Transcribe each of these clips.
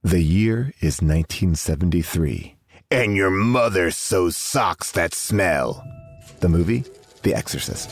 The year is 1973, and your mother sews socks that smell. The movie, The Exorcist.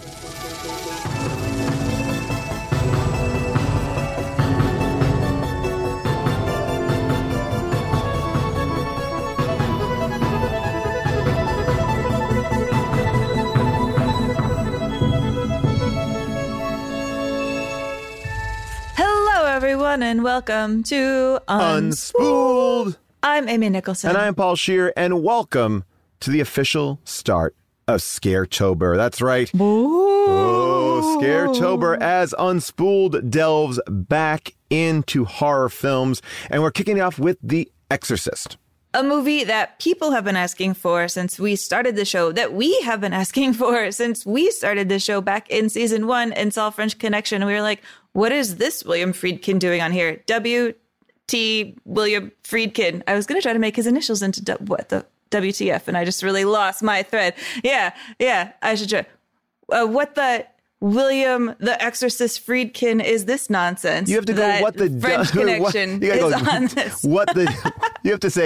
Everyone, and welcome to Unspooled. I'm Amy Nicholson. And I'm Paul Scheer, and welcome to the official start of Scaretober. That's right. Oh, Scaretober, as Unspooled delves back into horror films. And we're kicking it off with The Exorcist. A movie that people have been asking for since we started the show, that we have been asking for since we started the show back in season 1 and saw French Connection. And we were like, what is this William Friedkin doing on here? W.T. William Friedkin. I was going to try to make his initials into the WTF, and I just really lost my thread. Yeah, I should try. What the William the Exorcist Friedkin is this nonsense? You have to go what the French Connection is on this. You have to say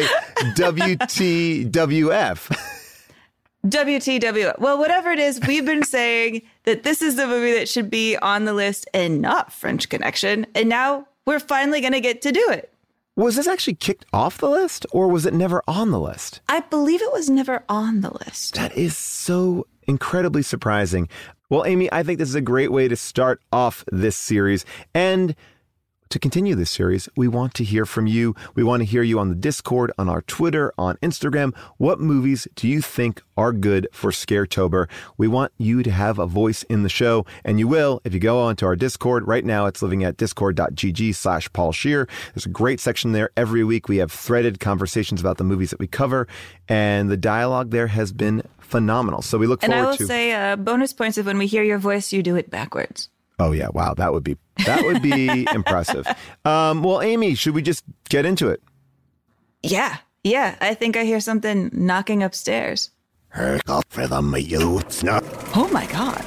WTWF. WTW. Well, whatever it is, we've been saying that this is the movie that should be on the list and not French Connection. And now we're finally going to get to do it. Was this actually kicked off the list, or was it never on the list? I believe it was never on the list. That is so incredibly surprising. Well, Amy, I think this is a great way to start off this series. And to continue this series, we want to hear from you. We want to hear you on the Discord, on our Twitter, on Instagram. What movies do you think are good for Scaretober? We want you to have a voice in the show, and you will if you go onto our Discord. Right now, it's living at discord.gg/Paul Scheer. There's a great section there. Every week, we have threaded conversations about the movies that we cover, and the dialogue there has been phenomenal. So we look forward to... And I will say bonus points if when we hear your voice, you do it backwards. Oh, yeah. Wow. That would be impressive. Well, Amy, should we just get into it? Yeah. I think I hear something knocking upstairs. Oh, my God.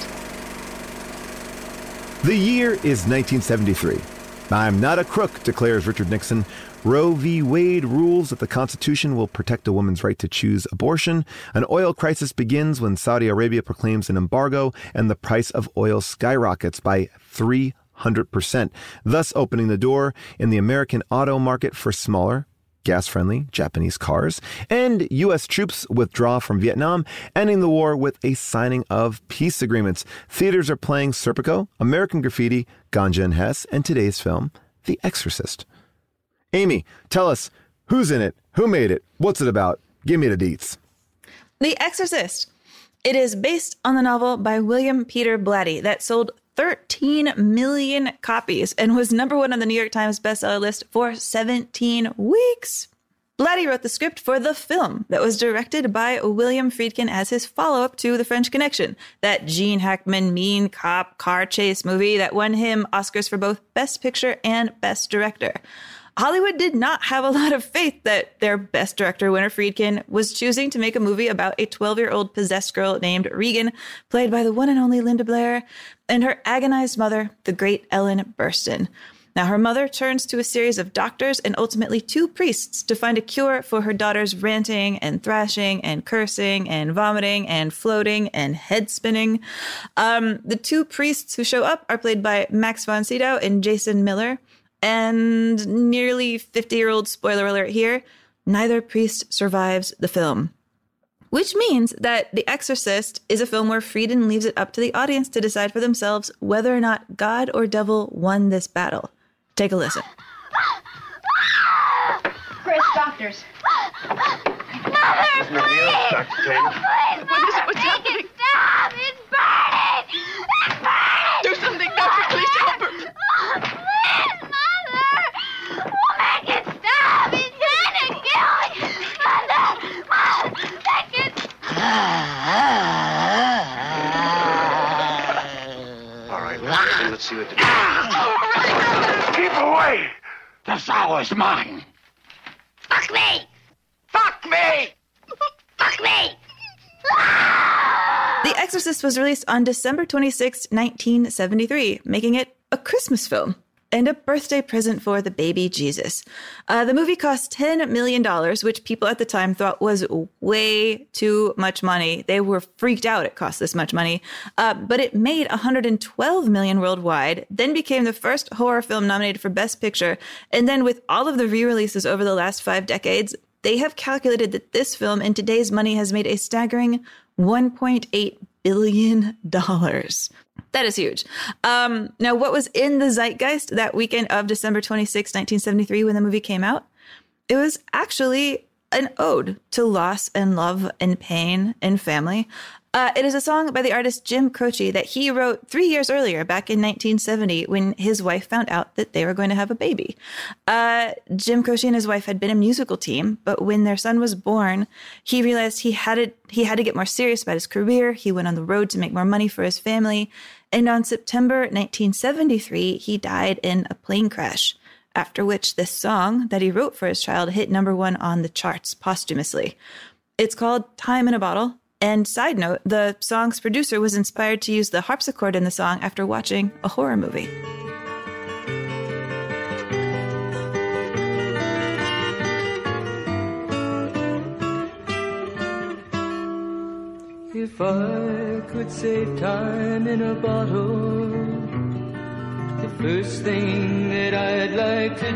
The year is 1973. I'm not a crook, declares Richard Nixon. Roe v. Wade rules that the Constitution will protect a woman's right to choose abortion. An oil crisis begins when Saudi Arabia proclaims an embargo, and the price of oil skyrockets by 300%, thus opening the door in the American auto market for smaller, gas-friendly Japanese cars. And U.S. troops withdraw from Vietnam, ending the war with a signing of peace agreements. Theaters are playing Serpico, American Graffiti, Ganja and Hess, and today's film, The Exorcist. Amy, tell us, who's in it? Who made it? What's it about? Give me the deets. The Exorcist. It is based on the novel by William Peter Blatty that sold 13 million copies and was #1 on the New York Times bestseller list for 17 weeks. Blatty wrote the script for the film that was directed by William Friedkin as his follow-up to The French Connection, that Gene Hackman mean cop car chase movie that won him Oscars for both Best Picture and Best Director. Hollywood did not have a lot of faith that their Best Director winner, Friedkin, was choosing to make a movie about a 12-year-old possessed girl named Regan, played by the one and only Linda Blair, and her agonized mother, the great Ellen Burstyn. Now, her mother turns to a series of doctors and ultimately 2 priests to find a cure for her daughter's ranting and thrashing and cursing and vomiting and floating and head spinning. The 2 priests who show up are played by Max von Sydow and Jason Miller. And nearly 50-year-old spoiler alert here, neither priest survives the film. Which means that The Exorcist is a film where Friedkin leaves it up to the audience to decide for themselves whether or not God or devil won this battle. Take a listen. Chris, doctors. Mother, please! Please, Mother, what's happening? Stop! It's burning! It's burning! Do something, doctor, please help her! Please, Mother! We'll make it stop! It's trying to kill me! Mother! Make it... All right, let's see what to do. Keep away! The sow is mine. Fuck me! Fuck me! Fuck me! The Exorcist was released on December 26, 1973, making it a Christmas film. and a birthday present for the baby Jesus. The movie cost $10 million, which people at the time thought was way too much money. They were freaked out it cost this much money. But it made $112 million worldwide, then became the first horror film nominated for Best Picture. And then with all of the re-releases over the last 5 decades, they have calculated that this film in today's money has made a staggering $1.8 billion. That is huge. Now, what was in the zeitgeist that weekend of December 26, 1973, when the movie came out? It was actually an ode to loss and love and pain and family. It is a song by the artist Jim Croce that he wrote 3 years earlier, back in 1970, when his wife found out that they were going to have a baby. Jim Croce and his wife had been a musical team, but when their son was born, he realized he had to get more serious about his career. He went on the road to make more money for his family. And on September 1973, he died in a plane crash, after which this song that he wrote for his child hit #1 on the charts posthumously. It's called Time in a Bottle. And side note, the song's producer was inspired to use the harpsichord in the song after watching a horror movie. If I could save time in a bottle, the first thing that I'd like to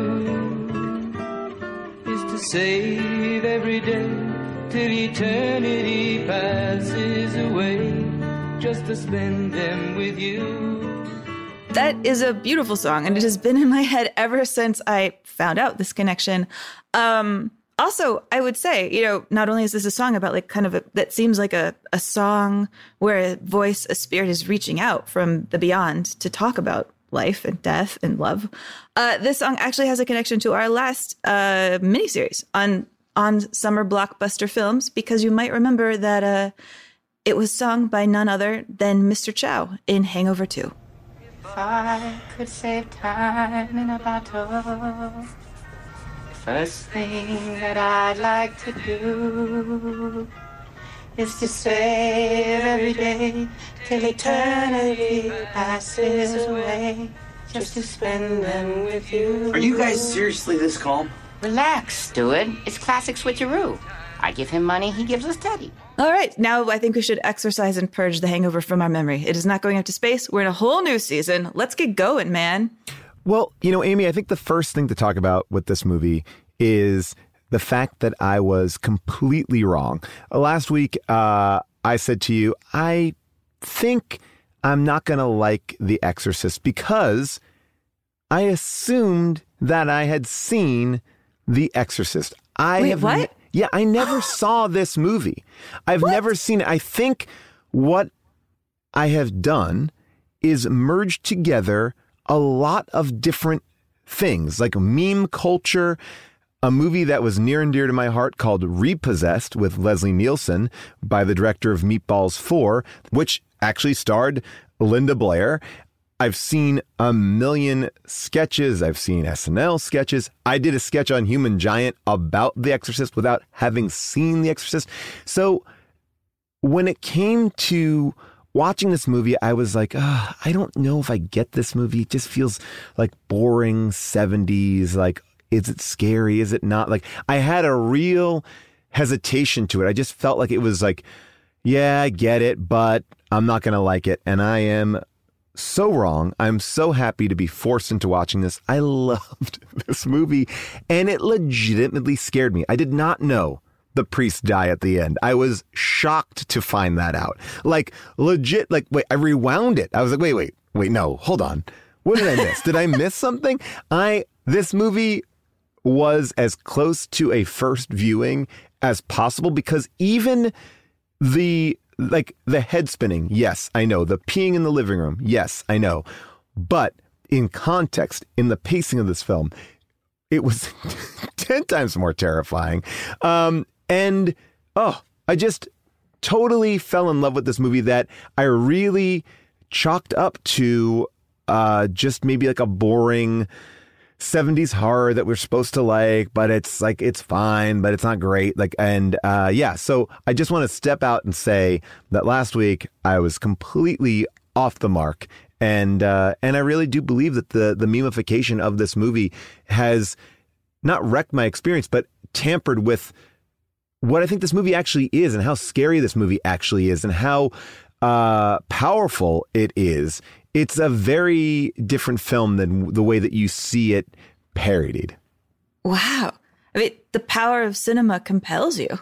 do is to save every day till eternity passes away, just to spend them with you. That is a beautiful song, and it has been in my head ever since I found out this connection. Also, I would say, not only is this a song about that seems like a song where a voice, a spirit is reaching out from the beyond to talk about life and death and love. This song actually has a connection to our last miniseries on summer blockbuster films, because you might remember that it was sung by none other than Mr. Chow in Hangover 2. If I could save time in a bottle, first thing that I'd like to do is to save every day till eternity passes away, just to spend them with you. Are you guys seriously this calm? Relax, Stuart. It's classic switcheroo. I give him money, he gives us Teddy. All right, now I think we should exercise and purge the hangover from our memory. It is not going up to space. We're in a whole new season. Let's get going, man. Well, Amy, I think the first thing to talk about with this movie is the fact that I was completely wrong. Last week, I said to you, I think I'm not going to like The Exorcist because I assumed that I had seen The Exorcist. What? Yeah, I never saw this movie. I've never seen it. I think what I have done is merged together a lot of different things, like meme culture, a movie that was near and dear to my heart called Repossessed with Leslie Nielsen by the director of Meatballs 4, which actually starred Linda Blair. I've seen a million sketches. I've seen SNL sketches. I did a sketch on Human Giant about The Exorcist without having seen The Exorcist. So when it came to watching this movie, I was like, I don't know if I get this movie. It just feels like boring 70s. Like, is it scary? Is it not? Like, I had a real hesitation to it. I just felt like it was like, yeah, I get it, but I'm not going to like it. And I am so wrong. I'm so happy to be forced into watching this. I loved this movie, and it legitimately scared me. I did not know the priest die at the end. I was shocked to find that out. Like, legit, like, wait, I rewound it. I was like, wait, no, hold on. What did I miss? Did I miss something? This movie was as close to a first viewing as possible, because even the head spinning, yes, I know. The peeing in the living room, yes, I know. But in context, in the pacing of this film, it was 10 times more terrifying. I just totally fell in love with this movie that I really chalked up to just maybe like a boring 70s horror that we're supposed to like, but it's like, it's fine, but it's not great. So I just want to step out and say that last week I was completely off the mark, And I really do believe that the memification of this movie has not wrecked my experience, but tampered with what I think this movie actually is and how scary this movie actually is and how powerful it is. It's a very different film than the way that you see it parodied. Wow. I mean, the power of cinema compels you.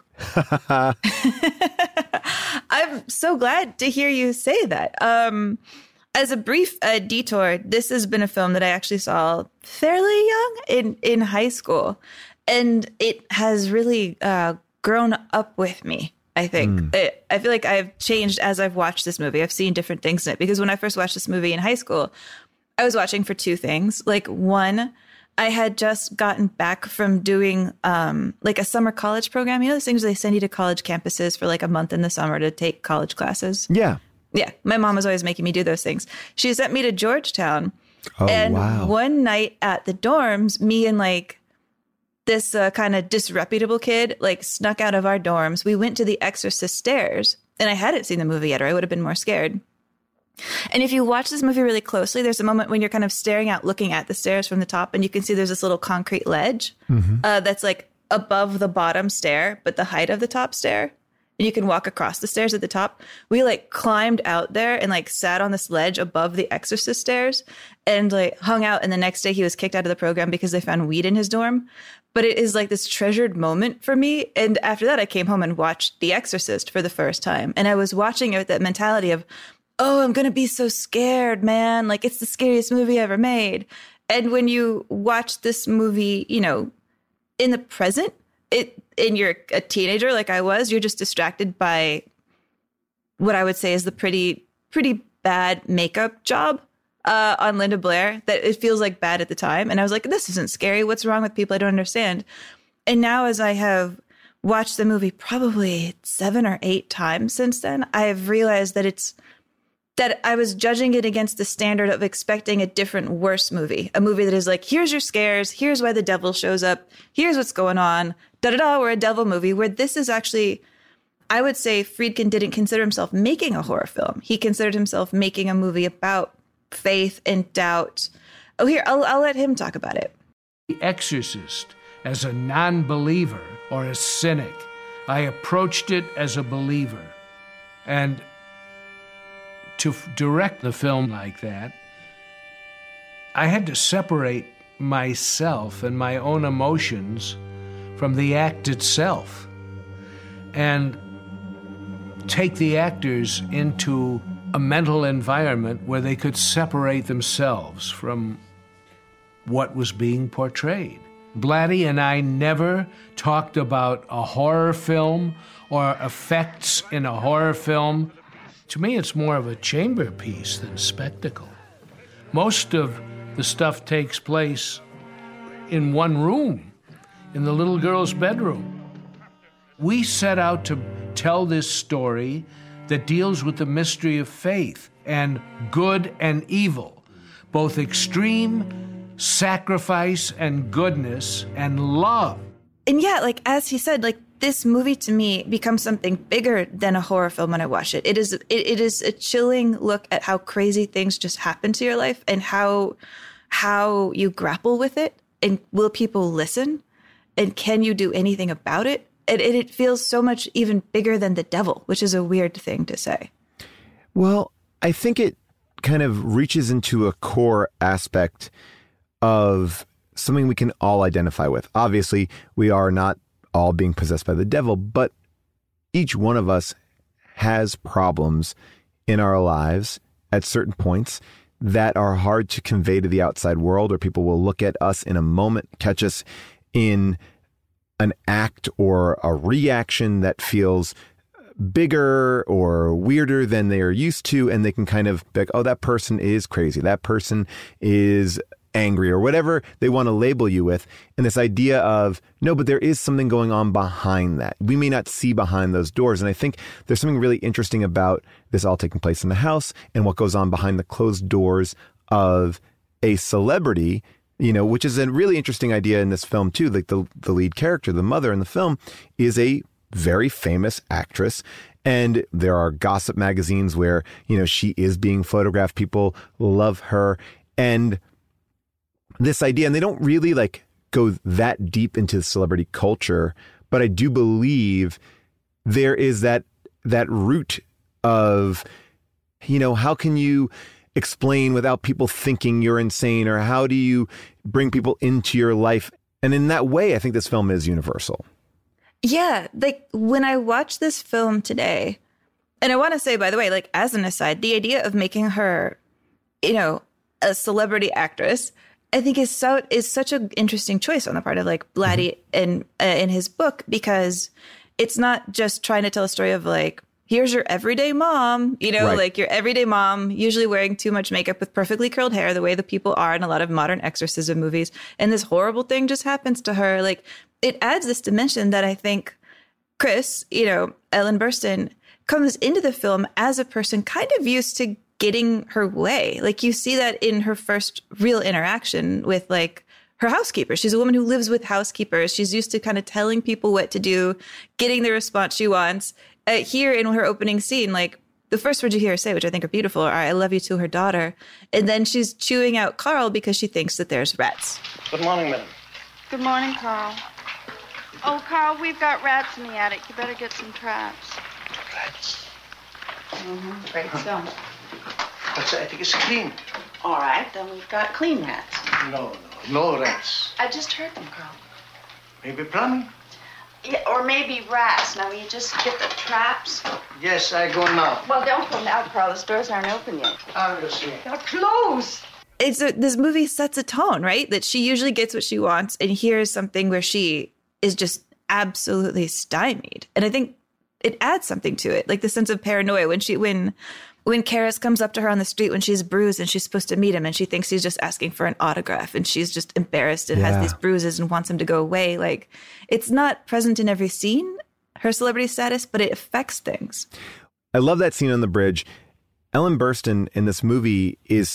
I'm so glad to hear you say that. As a brief detour, this has been a film that I actually saw fairly young in high school. And it has really grown up with me, I think. I feel like I've changed as I've watched this movie. I've seen different things in it. Because when I first watched this movie in high school, I was watching for two things. Like, one, I had just gotten back from doing like a summer college program. You know, those things where they send you to college campuses for like a month in the summer to take college classes? Yeah. Yeah. My mom was always making me do those things. She sent me to Georgetown. Oh, and wow. One night at the dorms, me and like this kind of disreputable kid like snuck out of our dorms. We went to the Exorcist stairs, and I hadn't seen the movie yet, or I would have been more scared. And if you watch this movie really closely, there's a moment when you're kind of staring out, looking at the stairs from the top, and you can see there's this little concrete ledge that's like above the bottom stair, but the height of the top stair. And you can walk across the stairs at the top. We like climbed out there and like sat on this ledge above the Exorcist stairs and like hung out. And the next day he was kicked out of the program because they found weed in his dorm. But it is like this treasured moment for me. And after that, I came home and watched The Exorcist for the first time. And I was watching it with that mentality of, oh, I'm going to be so scared, man. Like, it's the scariest movie ever made. And when you watch this movie, you know, in the present, and you're a teenager like I was, you're just distracted by what I would say is the pretty bad makeup job on Linda Blair, that it feels like bad at the time. And I was like, this isn't scary. What's wrong with people? I don't understand. And now as I have watched the movie probably 7 or 8 times since then, I have realized that I was judging it against the standard of expecting a different, worse movie. A movie that is like, here's your scares, here's why the devil shows up, here's what's going on, da-da-da, we're a devil movie. Where this is actually, I would say Friedkin didn't consider himself making a horror film. He considered himself making a movie about faith and doubt. Oh, here, I'll let him talk about it. The Exorcist, as a non-believer or a cynic, I approached it as a believer. And to direct the film like that, I had to separate myself and my own emotions from the act itself and take the actors into a mental environment where they could separate themselves from what was being portrayed. Blatty and I never talked about a horror film or effects in a horror film. To me, it's more of a chamber piece than spectacle. Most of the stuff takes place in one room, in the little girl's bedroom. We set out to tell this story that deals with the mystery of faith and good and evil, both extreme sacrifice and goodness and love. And yeah, like as he said, like this movie to me becomes something bigger than a horror film when I watch it. It is a chilling look at how crazy things just happen to your life and how you grapple with it. And will people listen? And can you do anything about it? And it feels so much even bigger than the devil, which is a weird thing to say. Well, I think it kind of reaches into a core aspect of something we can all identify with. Obviously, we are not all being possessed by the devil, but each one of us has problems in our lives at certain points that are hard to convey to the outside world, or people will look at us in a moment, catch us in an act or a reaction that feels bigger or weirder than they are used to, and they can kind of be like, oh, that person is crazy, that person is angry, or whatever they want to label you with. And this idea of, no, but there is something going on behind that. We may not see behind those doors. And I think there's something really interesting about this all taking place in the house and what goes on behind the closed doors of a celebrity, you know, which is a really interesting idea in this film too. Like the lead character, the mother in the film, is a very famous actress. And there are gossip magazines where, she is being photographed. People love her. And this idea, and they don't really go that deep into celebrity culture, but I do believe there is that root of, how can you explain without people thinking you're insane, or how do you bring people into your life? And in that way, I think this film is universal. Yeah. When I watch this film today, and I want to say, by the way, as an aside, the idea of making her, a celebrity actress, I think is such an interesting choice on the part of Blatty in his book, because it's not just trying to tell a story of here's your everyday mom, right. Your everyday mom, usually wearing too much makeup with perfectly curled hair, the way the people are in a lot of modern exorcism movies. And this horrible thing just happens to her. It adds this dimension that I think Chris, Ellen Burstyn, comes into the film as a person kind of used to getting her way. You see that in her first real interaction with her housekeeper. She's a woman who lives with housekeepers. She's used to kind of telling people what to do, getting the response she wants. Here in her opening scene, the first words you hear her say, which I think are beautiful, are "I love you" to her daughter. And then she's chewing out Carl because she thinks that there's rats. Good morning, madam. Good morning, Carl. Oh, Carl, we've got rats in the attic. You better get some traps. Rats? Mm-hmm. Great so. But I think it's clean. All right, then we've got clean rats. No rats. I just heard them, Carl. Maybe plumbing? Yeah, or maybe rats. Now, will you just get the traps? Yes, I go now. Well, don't go now, Carl. The stores aren't open yet. I'll go see. They're closed. This movie sets a tone, right? That she usually gets what she wants, and here's something where she is just absolutely stymied. And I think it adds something to it, the sense of paranoia when Karras comes up to her on the street when she's bruised and she's supposed to meet him, and she thinks he's just asking for an autograph, and she's just embarrassed and has these bruises and wants him to go away. It's not present in every scene, her celebrity status, but it affects things. I love that scene on the bridge. Ellen Burstyn in this movie is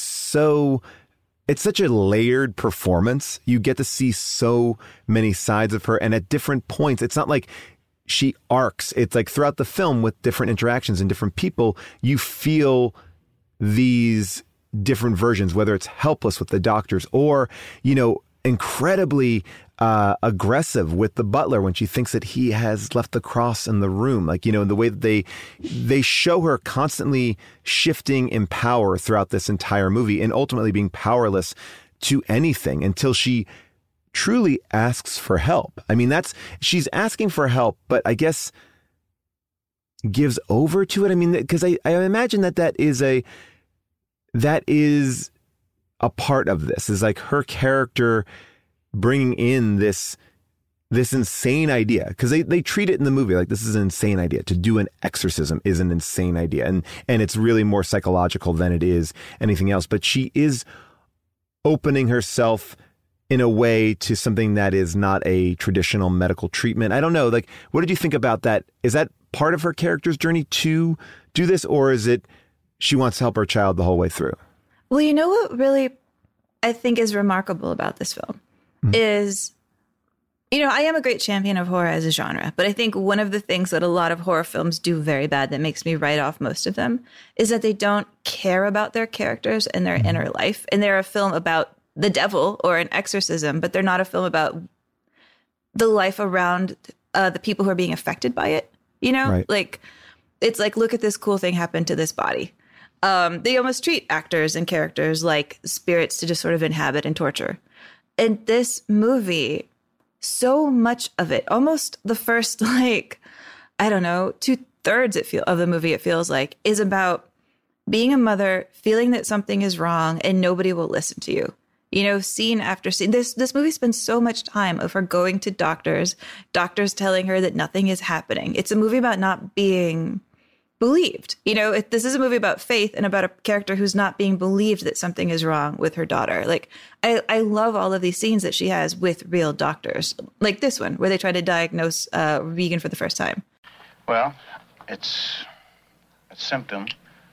it's such a layered performance. You get to see so many sides of her, and at different points, it's not like she arcs. It's throughout the film with different interactions and different people, you feel these different versions, whether it's helpless with the doctors or, incredibly aggressive with the butler when she thinks that he has left the cross in the room. The way that they show her constantly shifting in power throughout this entire movie and ultimately being powerless to anything until she truly asks for help. I mean, she's asking for help, but I guess gives over to it. I mean, because I imagine that is a part of this, is her character bringing in this insane idea, because they treat it in the movie this is an insane idea. To do an exorcism is an insane idea, and it's really more psychological than it is anything else. But she is opening herself in a way to something that is not a traditional medical treatment. I don't know. What did you think about that? Is that part of her character's journey to do this, or is it she wants to help her child the whole way through? Well, what really I think is remarkable about this film is, I am a great champion of horror as a genre, but I think one of the things that a lot of horror films do very bad that makes me write off most of them is that they don't care about their characters and their inner life. And they're a film about the devil or an exorcism, but they're not a film about the life around the people who are being affected by it. Right. It's look at this cool thing happen to this body. They almost treat actors and characters like spirits to just sort of inhabit and torture. In this movie, so much of it, almost the first 2/3 of the movie, it feels like, is about being a mother, feeling that something is wrong and nobody will listen to you. Scene after scene. This movie spends so much time of her going to doctors telling her that nothing is happening. It's a movie about not being believed. This is a movie about faith and about a character who's not being believed that something is wrong with her daughter. I love all of these scenes that she has with real doctors, like this one, where they try to diagnose Regan for the first time. Well, it's a symptom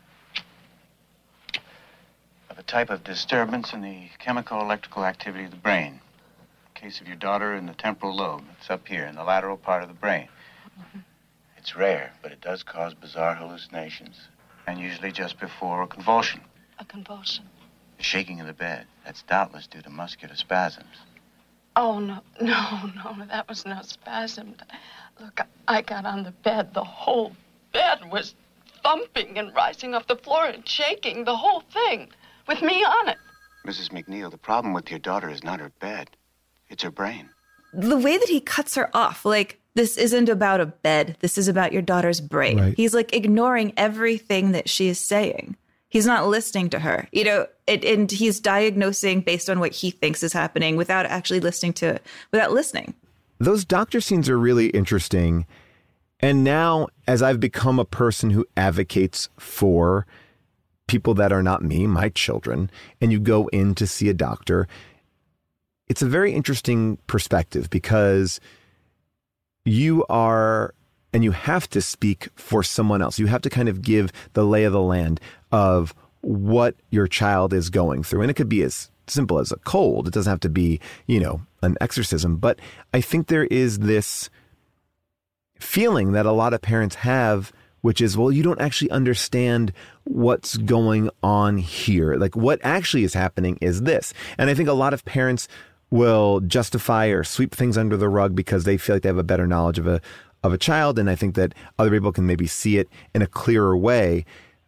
of a type of disturbance in the chemical electrical activity of the brain. In the case of your daughter, in the temporal lobe. It's up here in the lateral part of the brain. It's rare, but it does cause bizarre hallucinations, and usually just before a convulsion. A convulsion? The shaking of the bed. That's doubtless due to muscular spasms. Oh, no, that was no spasm. Look, I got on the bed. The whole bed was thumping and rising off the floor and shaking, the whole thing, with me on it. Mrs. McNeil, the problem with your daughter is not her bed. It's her brain. The way that he cuts her off, like, this isn't about a bed. This is about your daughter's brain. Right. He's like ignoring everything that she is saying. He's not listening to her, you know, and he's diagnosing based on what he thinks is happening without actually listening to it, without listening. Those doctor scenes are really interesting. And now, as I've become a person who advocates for people that are not me, my children, and you go in to see a doctor, it's a very interesting perspective because you are, and you have to speak for someone else. You have to kind of give the lay of the land of what your child is going through. And it could be as simple as a cold. It doesn't have to be, you know, an exorcism. But I think there is this feeling that a lot of parents have, which is, well, you don't actually understand what's going on here. Like, what actually is happening is this. And I think a lot of parents will justify or sweep things under the rug because they feel like they have a better knowledge of a child. And I think that other people can maybe see it in a clearer way.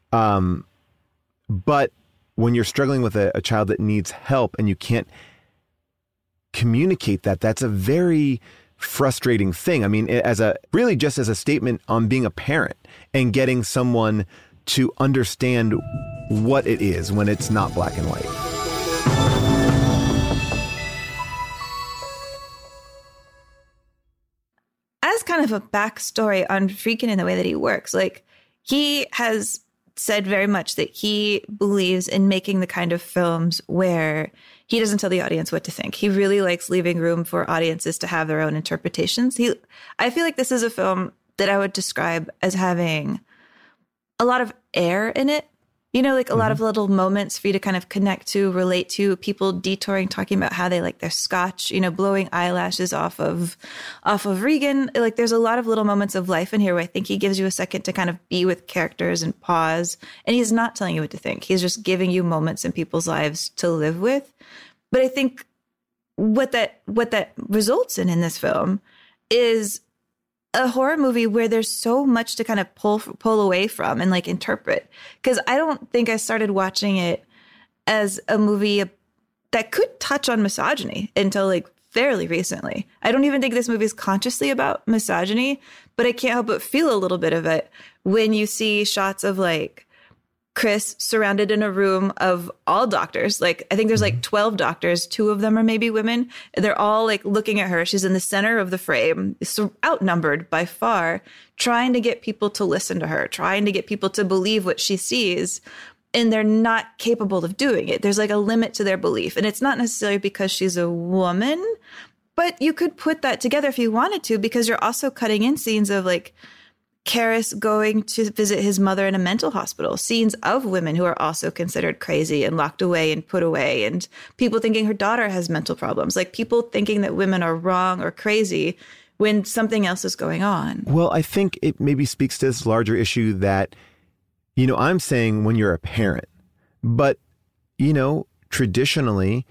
But when you're struggling with a child that needs help and you can't communicate that, that's a very frustrating thing. I mean, really just as a statement on being a parent and getting someone to understand what it is when it's not black and white. As kind of a backstory on Friedkin and the way that he works, like, he has said very much that he believes in making the kind of films where he doesn't tell the audience what to think. He really likes leaving room for audiences to have their own interpretations. I feel like this is a film that I would describe as having a lot of air in it. You know, like a lot of little moments for you to kind of connect to, relate to, people detouring, talking about how they like their scotch, you know, blowing eyelashes off of Regan. Like, there's a lot of little moments of life in here where I think he gives you a second to kind of be with characters and pause. And he's not telling you what to think. He's just giving you moments in people's lives to live with. But I think what that results in this film is a horror movie where there's so much to kind of pull away from and like interpret. Because I don't think I started watching it as a movie that could touch on misogyny until like fairly recently. I don't even think this movie is consciously about misogyny, but I can't help but feel a little bit of it when you see shots of like Chris surrounded in a room of all doctors. Like, I think there's like 12 doctors. 2 of them are maybe women. They're all like looking at her. She's in the center of the frame, so outnumbered by far, trying to get people to listen to her, trying to get people to believe what she sees. And they're not capable of doing it. There's like a limit to their belief. And it's not necessarily because she's a woman, but you could put that together if you wanted to, because you're also cutting in scenes of like Karras going to visit his mother in a mental hospital, scenes of women who are also considered crazy and locked away and put away, and people thinking her daughter has mental problems, like people thinking that women are wrong or crazy when something else is going on. Well, I think it maybe speaks to this larger issue that, you know, I'm saying when you're a parent, but, you know, traditionally,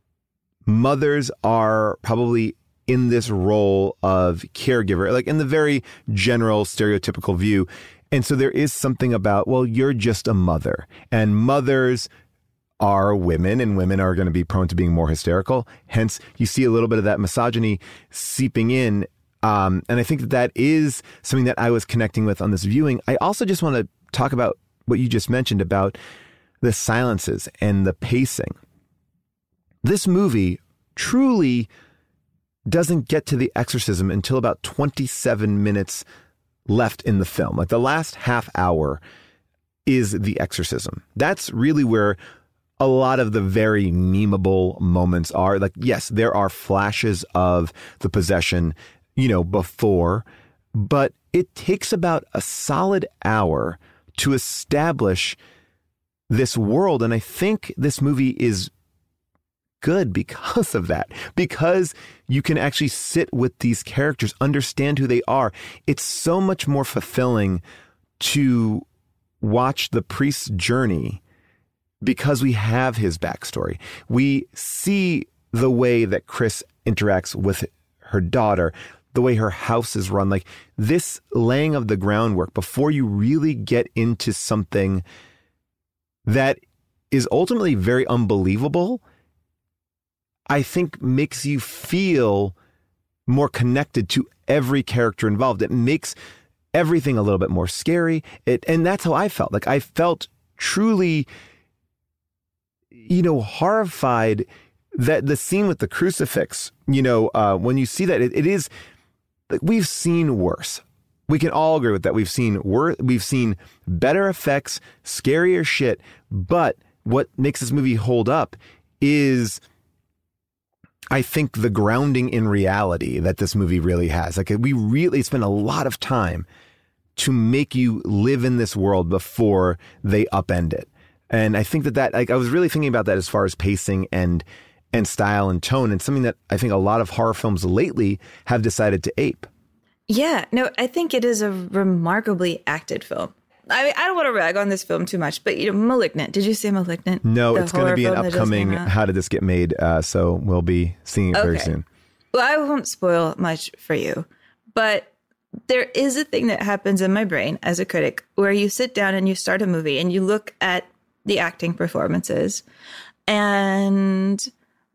mothers are probably in this role of caregiver, like in the very general stereotypical view. And so there is something about, well, you're just a mother, and mothers are women, and women are going to be prone to being more hysterical. Hence, you see a little bit of that misogyny seeping in. And I think that is something that I was connecting with on this viewing. I also just want to talk about what you just mentioned about the silences and the pacing. This movie truly doesn't get to the exorcism until about 27 minutes left in the film. Like, the last half hour is the exorcism. That's really where a lot of the very memeable moments are. Like, yes, there are flashes of the possession, you know, before, but it takes about a solid hour to establish this world. And I think this movie is good because of that, because you can actually sit with these characters, understand who they are. It's so much more fulfilling to watch the priest's journey because we have his backstory. We see the way that Chris interacts with her daughter, the way her house is run, like this laying of the groundwork before you really get into something that is ultimately very unbelievable, I think makes you feel more connected to every character involved. It makes everything a little bit more scary. And that's how I felt. Like I felt truly, horrified that the scene with the crucifix, when you see that, it is like we've seen worse. We can all agree with that. We've seen better effects, scarier shit. But what makes this movie hold up is, I think, the grounding in reality that this movie really has. Like we really spend a lot of time to make you live in this world before they upend it. And I think that like I was really thinking about that as far as pacing and style and tone, and something that I think a lot of horror films lately have decided to ape. Yeah, no, I think it is a remarkably acted film. I mean, I don't want to rag on this film too much, but Malignant. Did you see Malignant? No, it's going to be an upcoming How Did This Get Made? So we'll be seeing it very soon. Well, I won't spoil much for you, but there is a thing that happens in my brain as a critic where you sit down and you start a movie and you look at the acting performances, and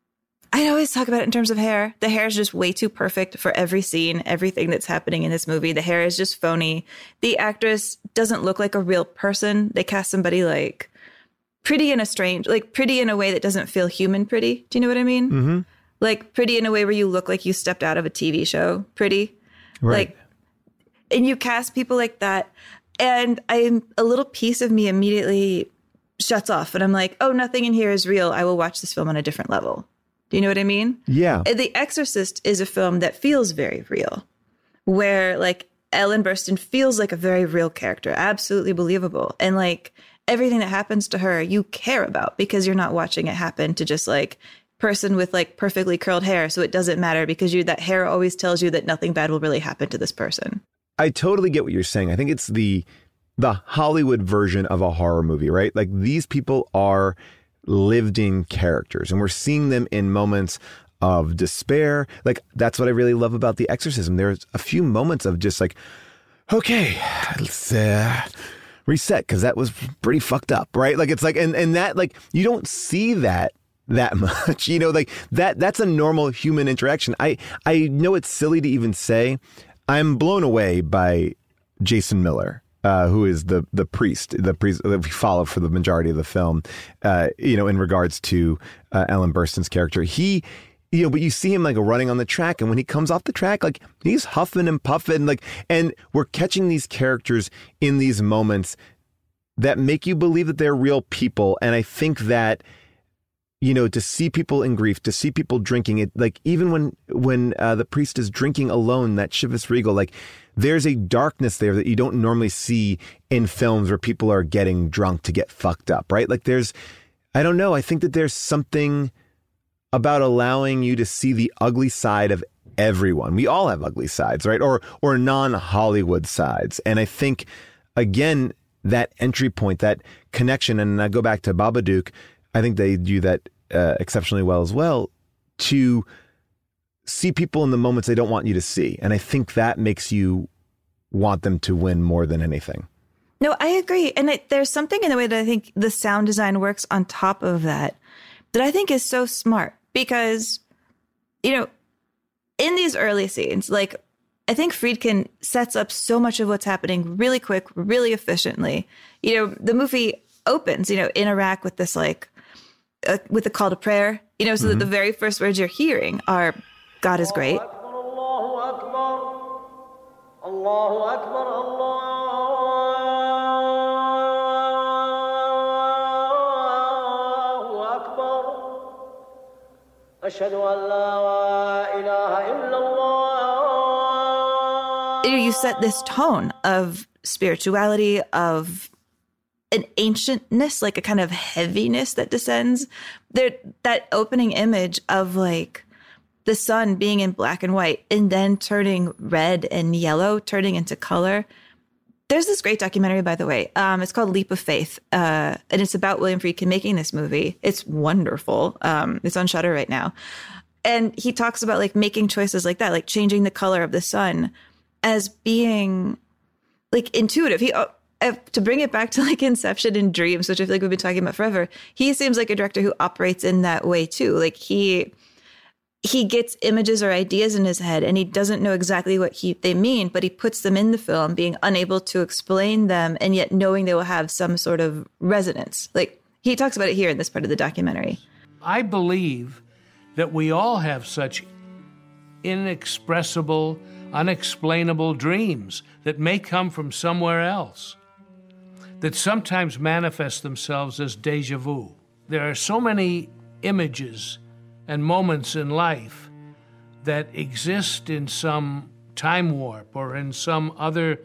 I always talk about it in terms of hair. The hair is just way too perfect for every scene, everything that's happening in this movie. The hair is just phony. The actress doesn't look like a real person. They cast somebody like pretty in a way that doesn't feel human pretty. Do you know what I mean? Mm-hmm. Like pretty in a way where you look like you stepped out of a TV show. Pretty. Right. And you cast people like that. And a little piece of me immediately shuts off. And I'm like, oh, nothing in here is real. I will watch this film on a different level. Do you know what I mean? Yeah. The Exorcist is a film that feels very real, where like Ellen Burstyn feels like a very real character, absolutely believable. And like everything that happens to her, you care about because you're not watching it happen to just like person with like perfectly curled hair. So it doesn't matter because that hair always tells you that nothing bad will really happen to this person. I totally get what you're saying. I think it's the Hollywood version of a horror movie, right? Like these people are lived in characters and we're seeing them in moments of despair. Like that's what I really love about The Exorcism. There's a few moments of just like, okay, let's reset because that was pretty fucked up, right? Like it's like, and that like, you don't see that much, like that's a normal human interaction. I know it's silly to even say. I'm blown away by Jason Miller, who is the priest that we follow for the majority of the film, in regards to Ellen Burstyn's character. He, but you see him like running on the track, and when he comes off the track, like he's huffing and puffing, like, and we're catching these characters in these moments that make you believe that they're real people. And I think that, to see people in grief, to see people drinking it, like even when the priest is drinking alone, that Chivas Regal, like there's a darkness there that you don't normally see in films where people are getting drunk to get fucked up, right? Like I don't know. I think that there's something about allowing you to see the ugly side of everyone. We all have ugly sides, right? Or non-Hollywood sides. And I think, again, that entry point, that connection, and I go back to Babadook, I think they do that exceptionally well as well, to see people in the moments they don't want you to see. And I think that makes you want them to win more than anything. No, I agree. And there's something in the way that I think the sound design works on top of that I think is so smart because, in these early scenes, like I think Friedkin sets up so much of what's happening really quick, really efficiently. The movie opens, in Iraq with this like, with a call to prayer, so that the very first words you're hearing are, God is great. Allahu Akbar, Allahu Akbar, Allahu Akbar, Ashhadu an la ilaha illallah. You set this tone of spirituality, of an ancientness, like a kind of heaviness that descends. That opening image of like the sun being in black and white and then turning red and yellow, turning into color. There's this great documentary, by the way. It's called Leap of Faith, and it's about William Friedkin making this movie. It's wonderful. It's on Shudder right now. And he talks about like making choices like that, like changing the color of the sun as being like intuitive. To bring it back to like Inception and Dreams, which I feel like we've been talking about forever, he seems like a director who operates in that way too. Like he gets images or ideas in his head and he doesn't know exactly what they mean, but he puts them in the film, being unable to explain them and yet knowing they will have some sort of resonance. Like he talks about it here in this part of the documentary. I believe that we all have such inexpressible, unexplainable dreams that may come from somewhere else, that sometimes manifest themselves as déjà vu. There are so many images and moments in life that exist in some time warp or in some other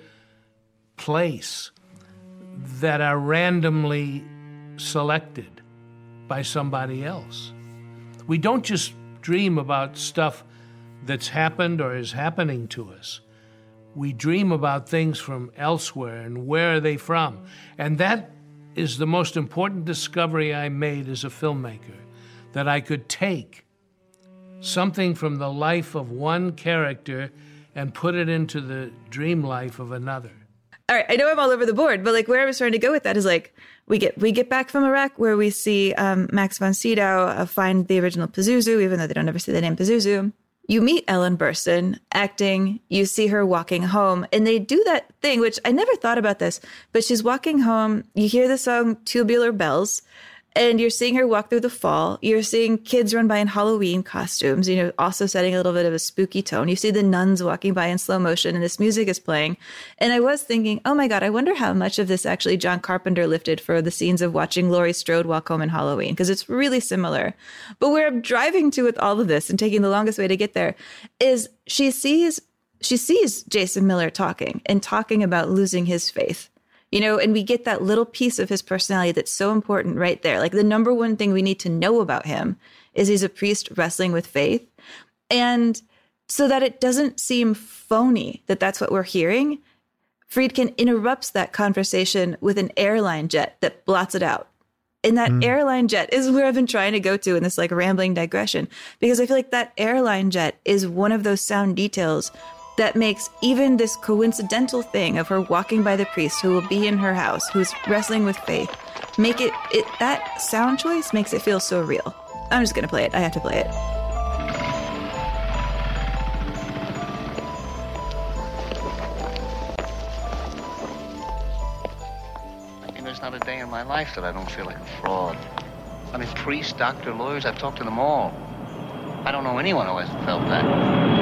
place that are randomly selected by somebody else. We don't just dream about stuff that's happened or is happening to us. We dream about things from elsewhere, and where are they from? And that is the most important discovery I made as a filmmaker, that I could take something from the life of one character and put it into the dream life of another. All right, I know I'm all over the board, but like where I was trying to go with that is like we get back from Iraq where we see Max von Sydow find the original Pazuzu, even though they don't ever say the name Pazuzu. You meet Ellen Burstyn acting, you see her walking home, and they do that thing, which I never thought about this, but she's walking home, you hear the song Tubular Bells, and you're seeing her walk through the fall. You're seeing kids run by in Halloween costumes, also setting a little bit of a spooky tone. You see the nuns walking by in slow motion and this music is playing. And I was thinking, oh my God, I wonder how much of this actually John Carpenter lifted for the scenes of watching Laurie Strode walk home in Halloween, because it's really similar. But where I'm driving to with all of this and taking the longest way to get there is she sees Jason Miller talking about losing his faith. And we get that little piece of his personality that's so important right there. Like the number one thing we need to know about him is he's a priest wrestling with faith. And so that it doesn't seem phony that that's what we're hearing, Friedkin interrupts that conversation with an airline jet that blots it out. And that airline jet is where I've been trying to go to in this like rambling digression, because I feel like that airline jet is one of those sound details that makes even this coincidental thing of her walking by the priest who will be in her house, who's wrestling with faith, that sound choice makes it feel so real. I'm just going to play it. I have to play it. There's not a day in my life that I don't feel like a fraud. I mean, priests, doctor, lawyers, I've talked to them all. I don't know anyone who hasn't felt that.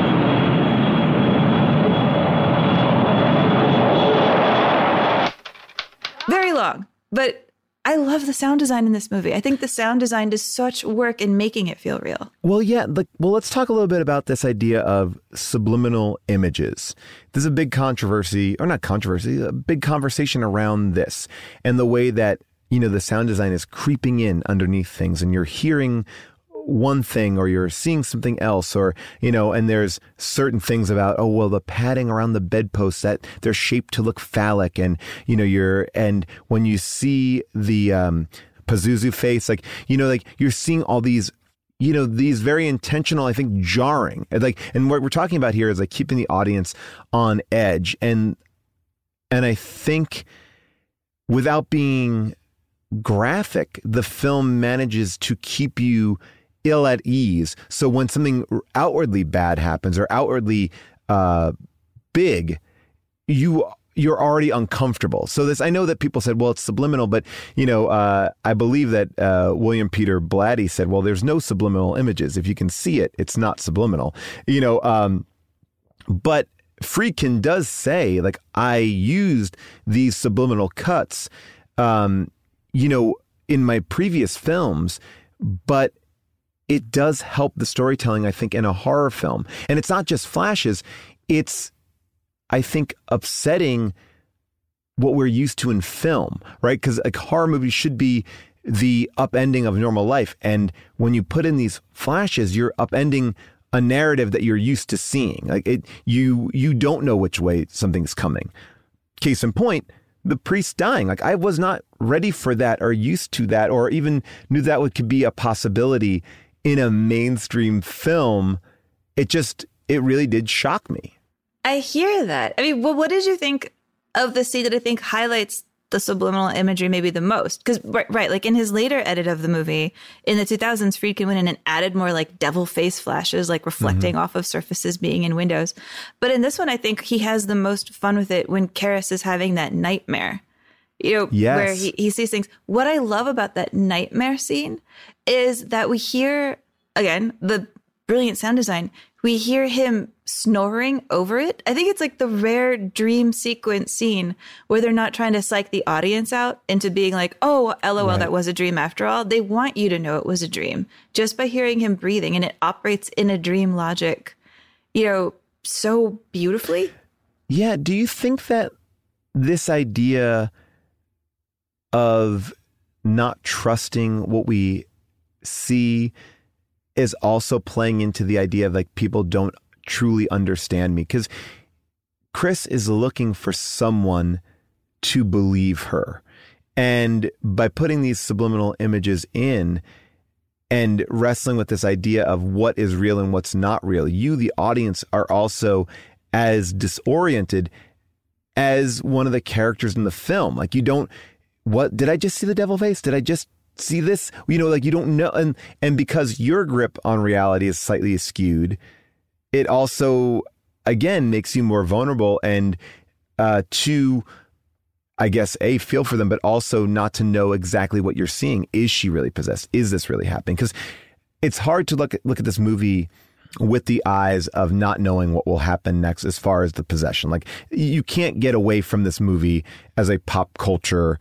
Very long, but I love the sound design in this movie. I think the sound design does such work in making it feel real. Well, yeah. Let's talk a little bit about this idea of subliminal images. There's a big controversy, or not controversy, a big conversation around this and the way that, the sound design is creeping in underneath things and you're hearing one thing or you're seeing something else, or and there's certain things about the padding around the bedposts that they're shaped to look phallic, and and when you see the Pazuzu face, like you're seeing all these these very intentional, I think, jarring, and what we're talking about here is like keeping the audience on edge, and I think without being graphic, the film manages to keep you ill at ease. So when something outwardly bad happens or outwardly big, you're already uncomfortable. So I know that people said, well, it's subliminal, but I believe that William Peter Blatty said, well, there's no subliminal images. If you can see it, it's not subliminal. But Friedkin does say, like, I used these subliminal cuts, in my previous films, but it does help the storytelling, I think, in a horror film. And it's not just flashes. It's, I think, upsetting what we're used to in film, right? Because like horror movies should be the upending of normal life. And when you put in these flashes, you're upending a narrative that you're used to seeing. Like you don't know which way something's coming. Case in point, the priest dying. Like I was not ready for that or used to that or even knew that could be a possibility in a mainstream film. It really did shock me. I hear that. I mean, well, what did you think of the scene that I think highlights the subliminal imagery maybe the most? Because, right, like in his later edit of the movie, in the 2000s, Friedkin went in and added more like devil face flashes, like reflecting off of surfaces being in windows. But in this one, I think he has the most fun with it when Karras is having that nightmare, where he sees things. What I love about that nightmare scene is that we hear, again, the brilliant sound design. We hear him snoring over it. I think it's like the rare dream sequence scene where they're not trying to psych the audience out into being like, oh, LOL, right, that was a dream after all. They want you to know it was a dream just by hearing him breathing, and it operates in a dream logic, so beautifully. Yeah. Do you think that this idea of not trusting what we see is also playing into the idea of like people don't truly understand me? Because Chris is looking for someone to believe her. And by putting these subliminal images in and wrestling with this idea of what is real and what's not real, you, the audience, are also as disoriented as one of the characters in the film. Like what did I just see the devil face? Did I just see this? You don't know. And because your grip on reality is slightly skewed, it also, again, makes you more vulnerable and to, I guess, feel for them, but also not to know exactly what you're seeing. Is she really possessed? Is this really happening? Because it's hard to look at this movie with the eyes of not knowing what will happen next as far as the possession. Like you can't get away from this movie as a pop culture,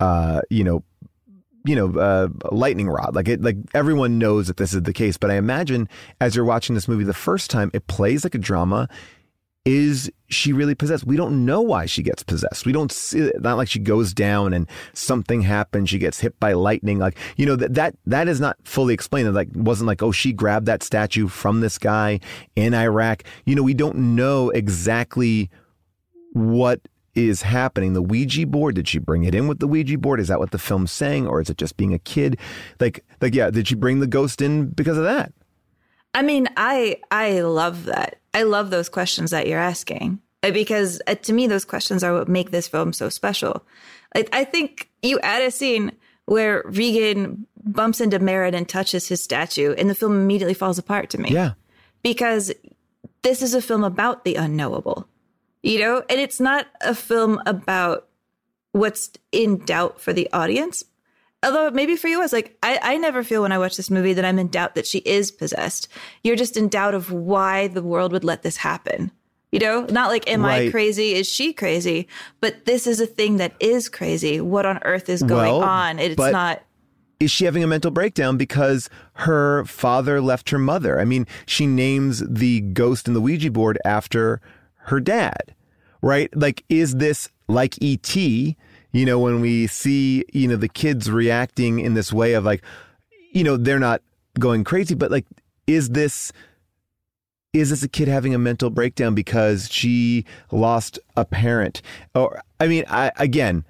lightning rod. Like everyone knows that this is the case. But I imagine as you're watching this movie the first time, it plays like a drama. Is she really possessed? We don't know why she gets possessed. We don't see it. Not like she goes down and something happens. She gets hit by lightning. Like, that is not fully explained. It wasn't like, oh, she grabbed that statue from this guy in Iraq. We don't know exactly what is happening. The Ouija board, did she bring it in with the Ouija board? Is that what the film's saying? Or is it just being a kid? Did she bring the ghost in because of that? I mean, I love that. I love those questions that you're asking, because to me, those questions are what make this film so special. I think you add a scene where Regan bumps into Merritt and touches his statue, and the film immediately falls apart to me. Yeah. Because this is a film about the unknowable. And it's not a film about what's in doubt for the audience. Although maybe for you, I never feel when I watch this movie that I'm in doubt that she is possessed. You're just in doubt of why the world would let this happen. Not like, am I crazy? Is she crazy? But this is a thing that is crazy. What on earth is going on? It's not. Is she having a mental breakdown because her father left her mother? I mean, she names the ghost in the Ouija board after her dad, right? Like, is this like E.T., when we see, the kids reacting in this way of like, they're not going crazy, but like, is this a kid having a mental breakdown because she lost a parent? Or, I mean, I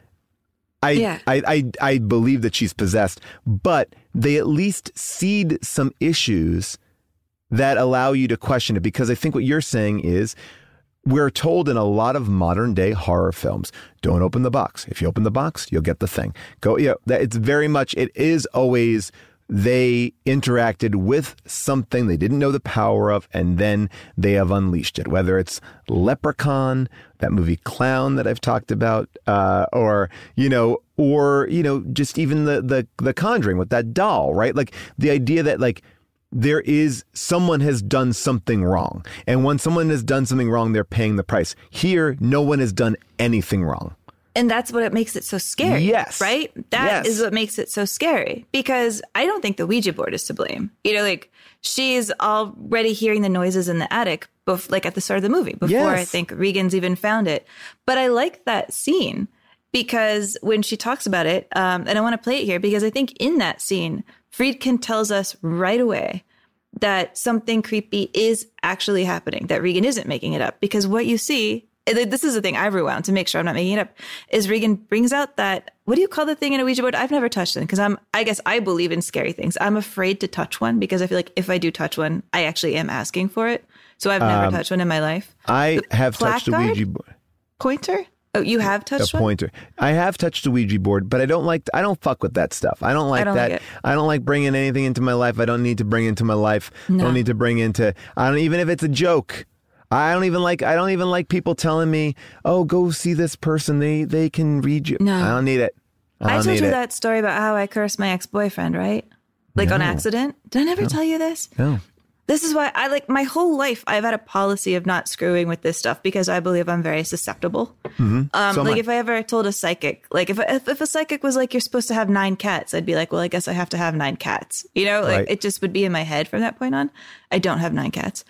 believe that she's possessed, but they at least seed some issues that allow you to question it. Because I think what you're saying is, we're told in a lot of modern day horror films, don't open the box. If you open the box, you'll get the thing. It's very much, it is always, they interacted with something they didn't know the power of, and then they have unleashed it. Whether it's Leprechaun, that movie Clown that I've talked about, or just even the Conjuring with that doll, right? Like the idea that like, someone has done something wrong. And when someone has done something wrong, they're paying the price. Here, no one has done anything wrong. And that's what makes it so scary. Yes. Right? That is what makes it so scary. Because I don't think the Ouija board is to blame. She's already hearing the noises in the attic, at the start of the movie, before I think Regan's even found it. But I like that scene. because when she talks about it, and I want to play it here because I think in that scene, Friedkin tells us right away that something creepy is actually happening, that Regan isn't making it up. Because what you see, this is the thing I rewound to make sure I'm not making it up, is Regan brings out that, what do you call the thing in a Ouija board? I've never touched one because I guess I believe in scary things. I'm afraid to touch one because I feel like if I do touch one, I actually am asking for it. So I've never touched one in my life. I have touched a Ouija board. Pointer? Oh, you have touched one? A pointer. I have touched a Ouija board, but I don't fuck with that stuff. I don't like that. Like I don't like bringing anything into my life I don't need to bring into my life. No. I don't need to bring into, even if it's a joke. I don't even like people telling me, oh, go see this person. They can read you. No. I don't need it. I told you that story about how I cursed my ex-boyfriend, right? Like on accident. Did I never tell you this? No. This is why my whole life, I've had a policy of not screwing with this stuff because I believe I'm very susceptible. Mm-hmm. If I ever told a psychic, like if a psychic was like, you're supposed to have 9 cats, I'd be like, well, I guess I have to have 9 cats. You know, like It just would be in my head from that point on. I don't have 9 cats.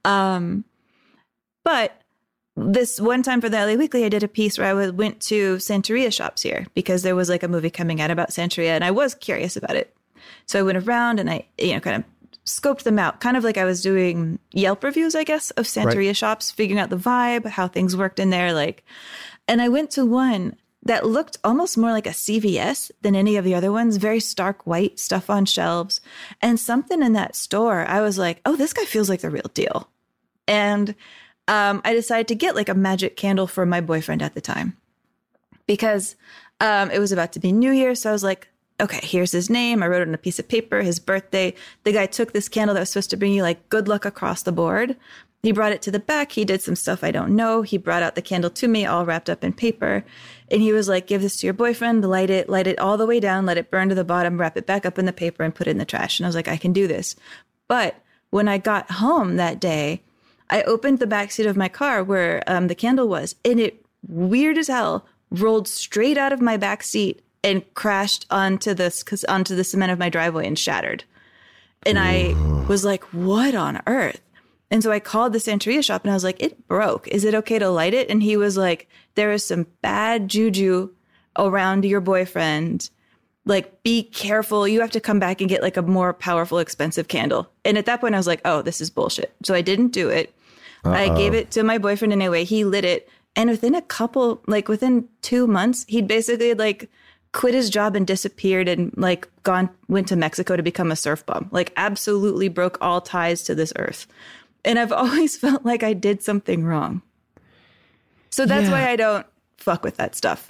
But this one time for the LA Weekly, I did a piece where I went to Santeria shops here because there was like a movie coming out about Santeria and I was curious about it. So I went around and I, kind of scoped them out, kind of like I was doing Yelp reviews, I guess, of Santeria shops, figuring out the vibe, how things worked in there. And I went to one that looked almost more like a CVS than any of the other ones, very stark white stuff on shelves. And something in that store, I was like, oh, this guy feels like the real deal. And I decided to get like a magic candle for my boyfriend at the time because it was about to be New Year. So I was like, okay, here's his name. I wrote it on a piece of paper, his birthday. The guy took this candle that was supposed to bring you like good luck across the board. He brought it to the back. He did some stuff I don't know. He brought out the candle to me, all wrapped up in paper. And he was like, give this to your boyfriend, light it all the way down, let it burn to the bottom, wrap it back up in the paper and put it in the trash. And I was like, I can do this. But when I got home that day, I opened the backseat of my car where the candle was, and it, weird as hell, rolled straight out of my back seat and crashed onto the cement of my driveway and shattered. And I was like, what on earth? And so I called the Santeria shop and I was like, it broke. Is it okay to light it? And he was like, there is some bad juju around your boyfriend. Like, be careful. You have to come back and get like a more powerful, expensive candle. And at that point I was like, oh, this is bullshit. So I didn't do it. I gave it to my boyfriend anyway. He lit it. And within 2 months, he'd basically like quit his job and disappeared and like went to Mexico to become a surf bum. Like absolutely broke all ties to this earth. And I've always felt like I did something wrong. So that's why I don't fuck with that stuff.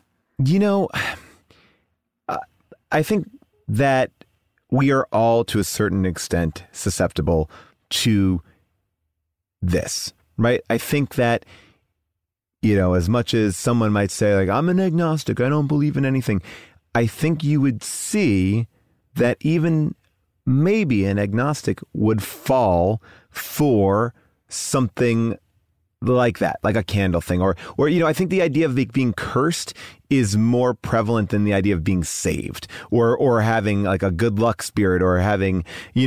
I think that we are all to a certain extent susceptible to this, right? I think that, as much as someone might say, like, I'm an agnostic, I don't believe in anything, I think you would see that even maybe an agnostic would fall for something like that, like a candle thing, or I think the idea of being cursed is more prevalent than the idea of being saved or having like a good luck spirit or having,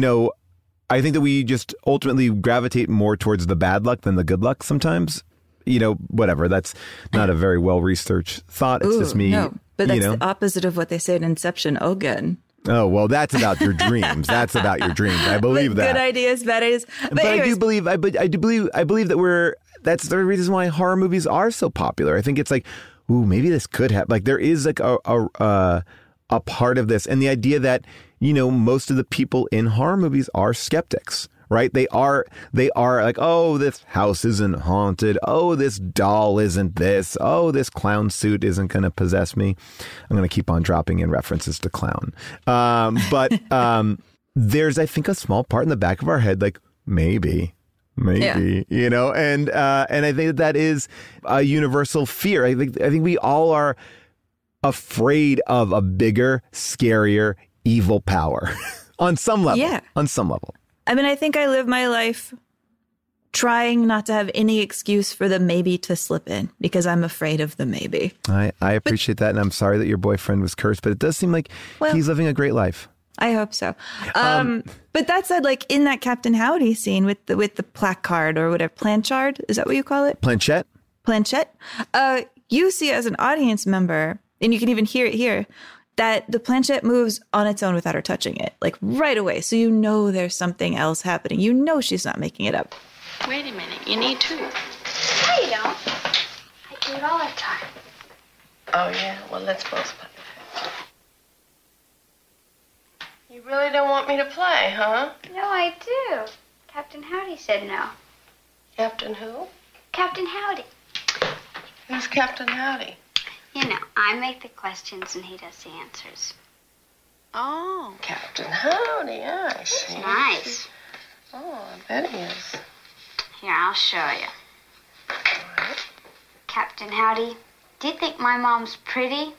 I think that we just ultimately gravitate more towards the bad luck than the good luck sometimes. Whatever. That's not a very well-researched thought. It's just me. No, but that's the opposite of what they say in Inception. Again. Oh, well, that's about your dreams. That's about your dreams. I believe that. Good ideas, bad ideas. But anyways, I believe that that's the reason why horror movies are so popular. I think it's like, ooh, maybe this could happen. Like there is like a part of this. And the idea that, most of the people in horror movies are skeptics, right? They are like, oh, this house isn't haunted. Oh, this doll isn't this. Oh, this clown suit isn't going to possess me. I'm going to keep on dropping in references to clown. But there's, I think, a small part in the back of our head, like maybe, and I think that is a universal fear. I think we all are afraid of a bigger, scarier, evil power on some level. Yeah. On some level. I mean, I think I live my life trying not to have any excuse for the maybe to slip in because I'm afraid of the maybe. I appreciate that. And I'm sorry that your boyfriend was cursed, but it does seem like he's living a great life. I hope so. But that said, like in that Captain Howdy scene with the placard or whatever, planchard, is that what you call it? Planchette. You see as an audience member and you can even hear it here, that the planchette moves on its own without her touching it, like right away. So you know there's something else happening. You know she's not making it up. Wait a minute, you need two. No, you don't. I do it all the time. Oh, yeah? Well, let's both play. You really don't want me to play, huh? No, I do. Captain Howdy said no. Captain who? Captain Howdy. Who's Captain Howdy? You know, I make the questions and he does the answers. Oh, Captain Howdy, I see. It's nice. Oh, I bet he is. Here, I'll show you. All right. Captain Howdy, do you think my mom's pretty?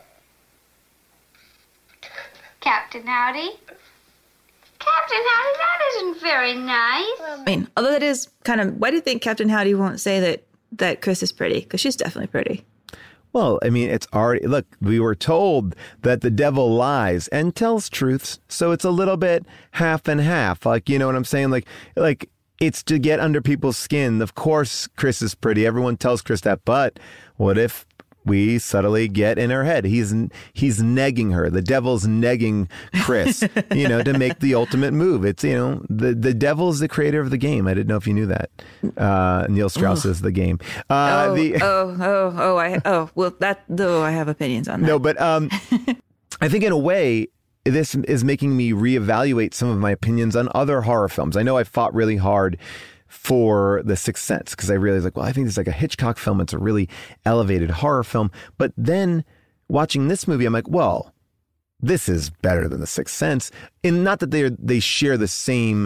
Captain Howdy? Captain Howdy, that isn't very nice. I mean, although that is kind of, why do you think Captain Howdy won't say that Chris is pretty? Because she's definitely pretty. Well, I mean, it's already, look, we were told that the devil lies and tells truths. So it's a little bit half and half. Like, you know what I'm saying? Like it's to get under people's skin. Of course, Chris is pretty. Everyone tells Chris that. But what if we subtly get in her head? He's negging her. The devil's negging Chris, to make the ultimate move. It's, the devil's the creator of the game. I didn't know if you knew that. Neil Strauss is the game. I have opinions on that. No, but I think in a way, this is making me reevaluate some of my opinions on other horror films. I know I fought really hard for The Sixth Sense because I realized I think it's like a Hitchcock film. It's a really elevated horror film. But then watching this movie, I'm like, well, this is better than The Sixth Sense. And not that they share the same,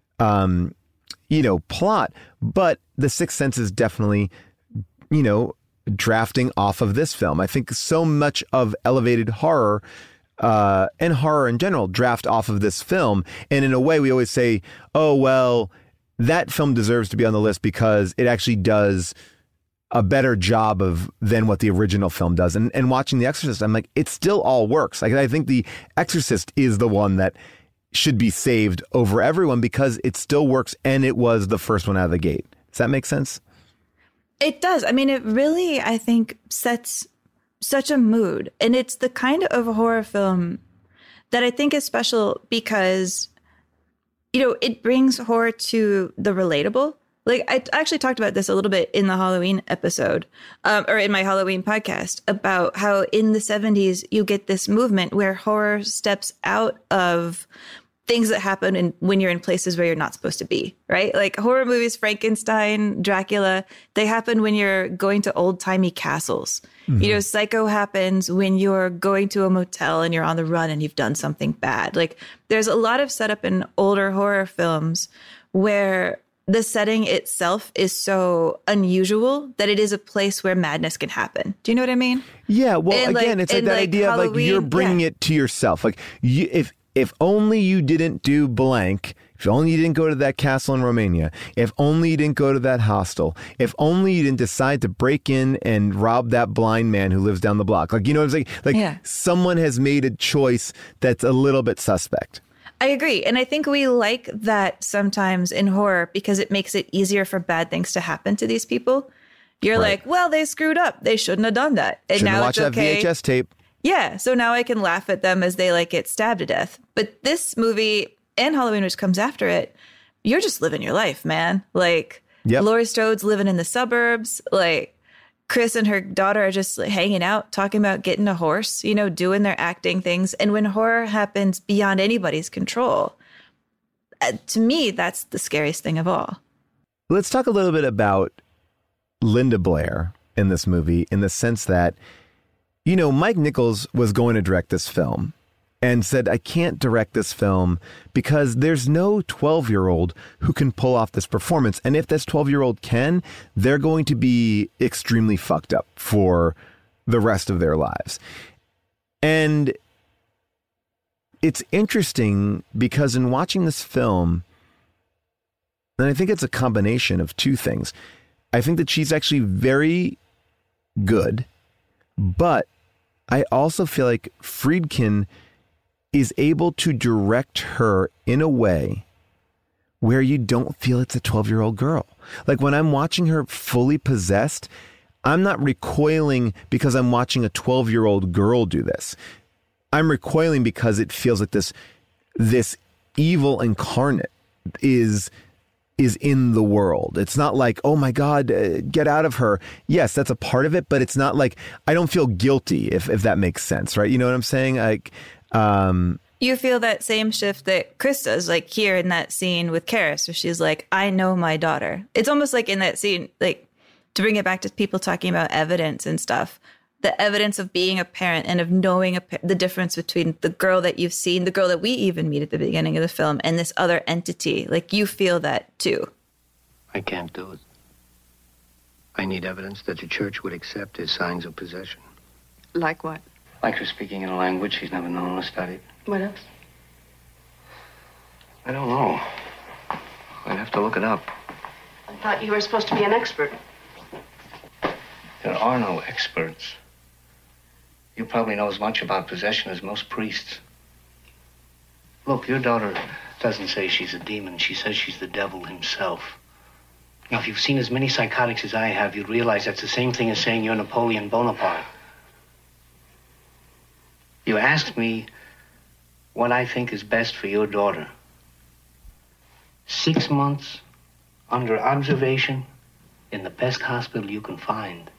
plot, but The Sixth Sense is definitely, drafting off of this film. I think so much of elevated horror and horror in general draft off of this film. And in a way, we always say, oh, well, that film deserves to be on the list because it actually does a better job than what the original film does. And watching The Exorcist, I'm like, it still all works. Like, I think The Exorcist is the one that should be saved over everyone because it still works and it was the first one out of the gate. Does that make sense? It does. I mean, it really, I think, sets such a mood. And it's the kind of horror film that I think is special because it brings horror to the relatable. Like, I actually talked about this a little bit in the Halloween episode, or in my Halloween podcast, about how in the 70s, you get this movement where horror steps out of things that happen when you're in places where you're not supposed to be, right? Like horror movies, Frankenstein, Dracula, they happen when you're going to old-timey castles. Mm-hmm. Psycho happens when you're going to a motel and you're on the run and you've done something bad. Like, there's a lot of setup in older horror films where the setting itself is so unusual that it is a place where madness can happen. Do you know what I mean? Yeah. Well, again, it's like that idea of like you're bringing it to yourself. Like, if only you didn't do blank, if only you didn't go to that castle in Romania, if only you didn't go to that hostel, if only you didn't decide to break in and rob that blind man who lives down the block. Like, you know what I'm saying? Like, someone has made a choice that's a little bit suspect. I agree. And I think we like that sometimes in horror because it makes it easier for bad things to happen to these people. You're like, well, they screwed up. They shouldn't have done that. And shouldn't now watch it's okay. that VHS tape. Yeah, so now I can laugh at them as they get stabbed to death. But this movie and Halloween, which comes after it, you're just living your life, man. Like, Laurie Strode's living in the suburbs. Like, Chris and her daughter are just hanging out, talking about getting a horse, doing their acting things. And when horror happens beyond anybody's control, to me, that's the scariest thing of all. Let's talk a little bit about Linda Blair in this movie, in the sense that Mike Nichols was going to direct this film and said, I can't direct this film because there's no 12-year-old who can pull off this performance. And if this 12-year-old can, they're going to be extremely fucked up for the rest of their lives. And it's interesting because in watching this film, and I think it's a combination of two things. I think that she's actually very good, but I also feel like Friedkin is able to direct her in a way where you don't feel it's a 12-year-old girl. Like, when I'm watching her fully possessed, I'm not recoiling because I'm watching a 12-year-old girl do this. I'm recoiling because it feels like this evil incarnate is in the world. It's not like, oh my God, get out of her. Yes, that's a part of it, but it's not like, I don't feel guilty, if that makes sense, right? You know what I'm saying? Like, you feel that same shift that Chris does, like here in that scene with Karis, where she's like, I know my daughter. It's almost like in that scene, like, to bring it back to people talking about evidence and stuff, the evidence of being a parent and of knowing the difference between the girl that you've seen, the girl that we even meet at the beginning of the film, and this other entity. Like, you feel that too. I can't do it. I need evidence that the church would accept as signs of possession. Like what? Like her speaking in a language she's never known or studied. What else? I don't know. I'd have to look it up. I thought you were supposed to be an expert. There are no experts. You probably know as much about possession as most priests. Look, your daughter doesn't say she's a demon. She says she's the devil himself. Now, if you've seen as many psychotics as I have, you'd realize that's the same thing as saying you're Napoleon Bonaparte. You asked me what I think is best for your daughter. 6 months under observation in the best hospital you can find.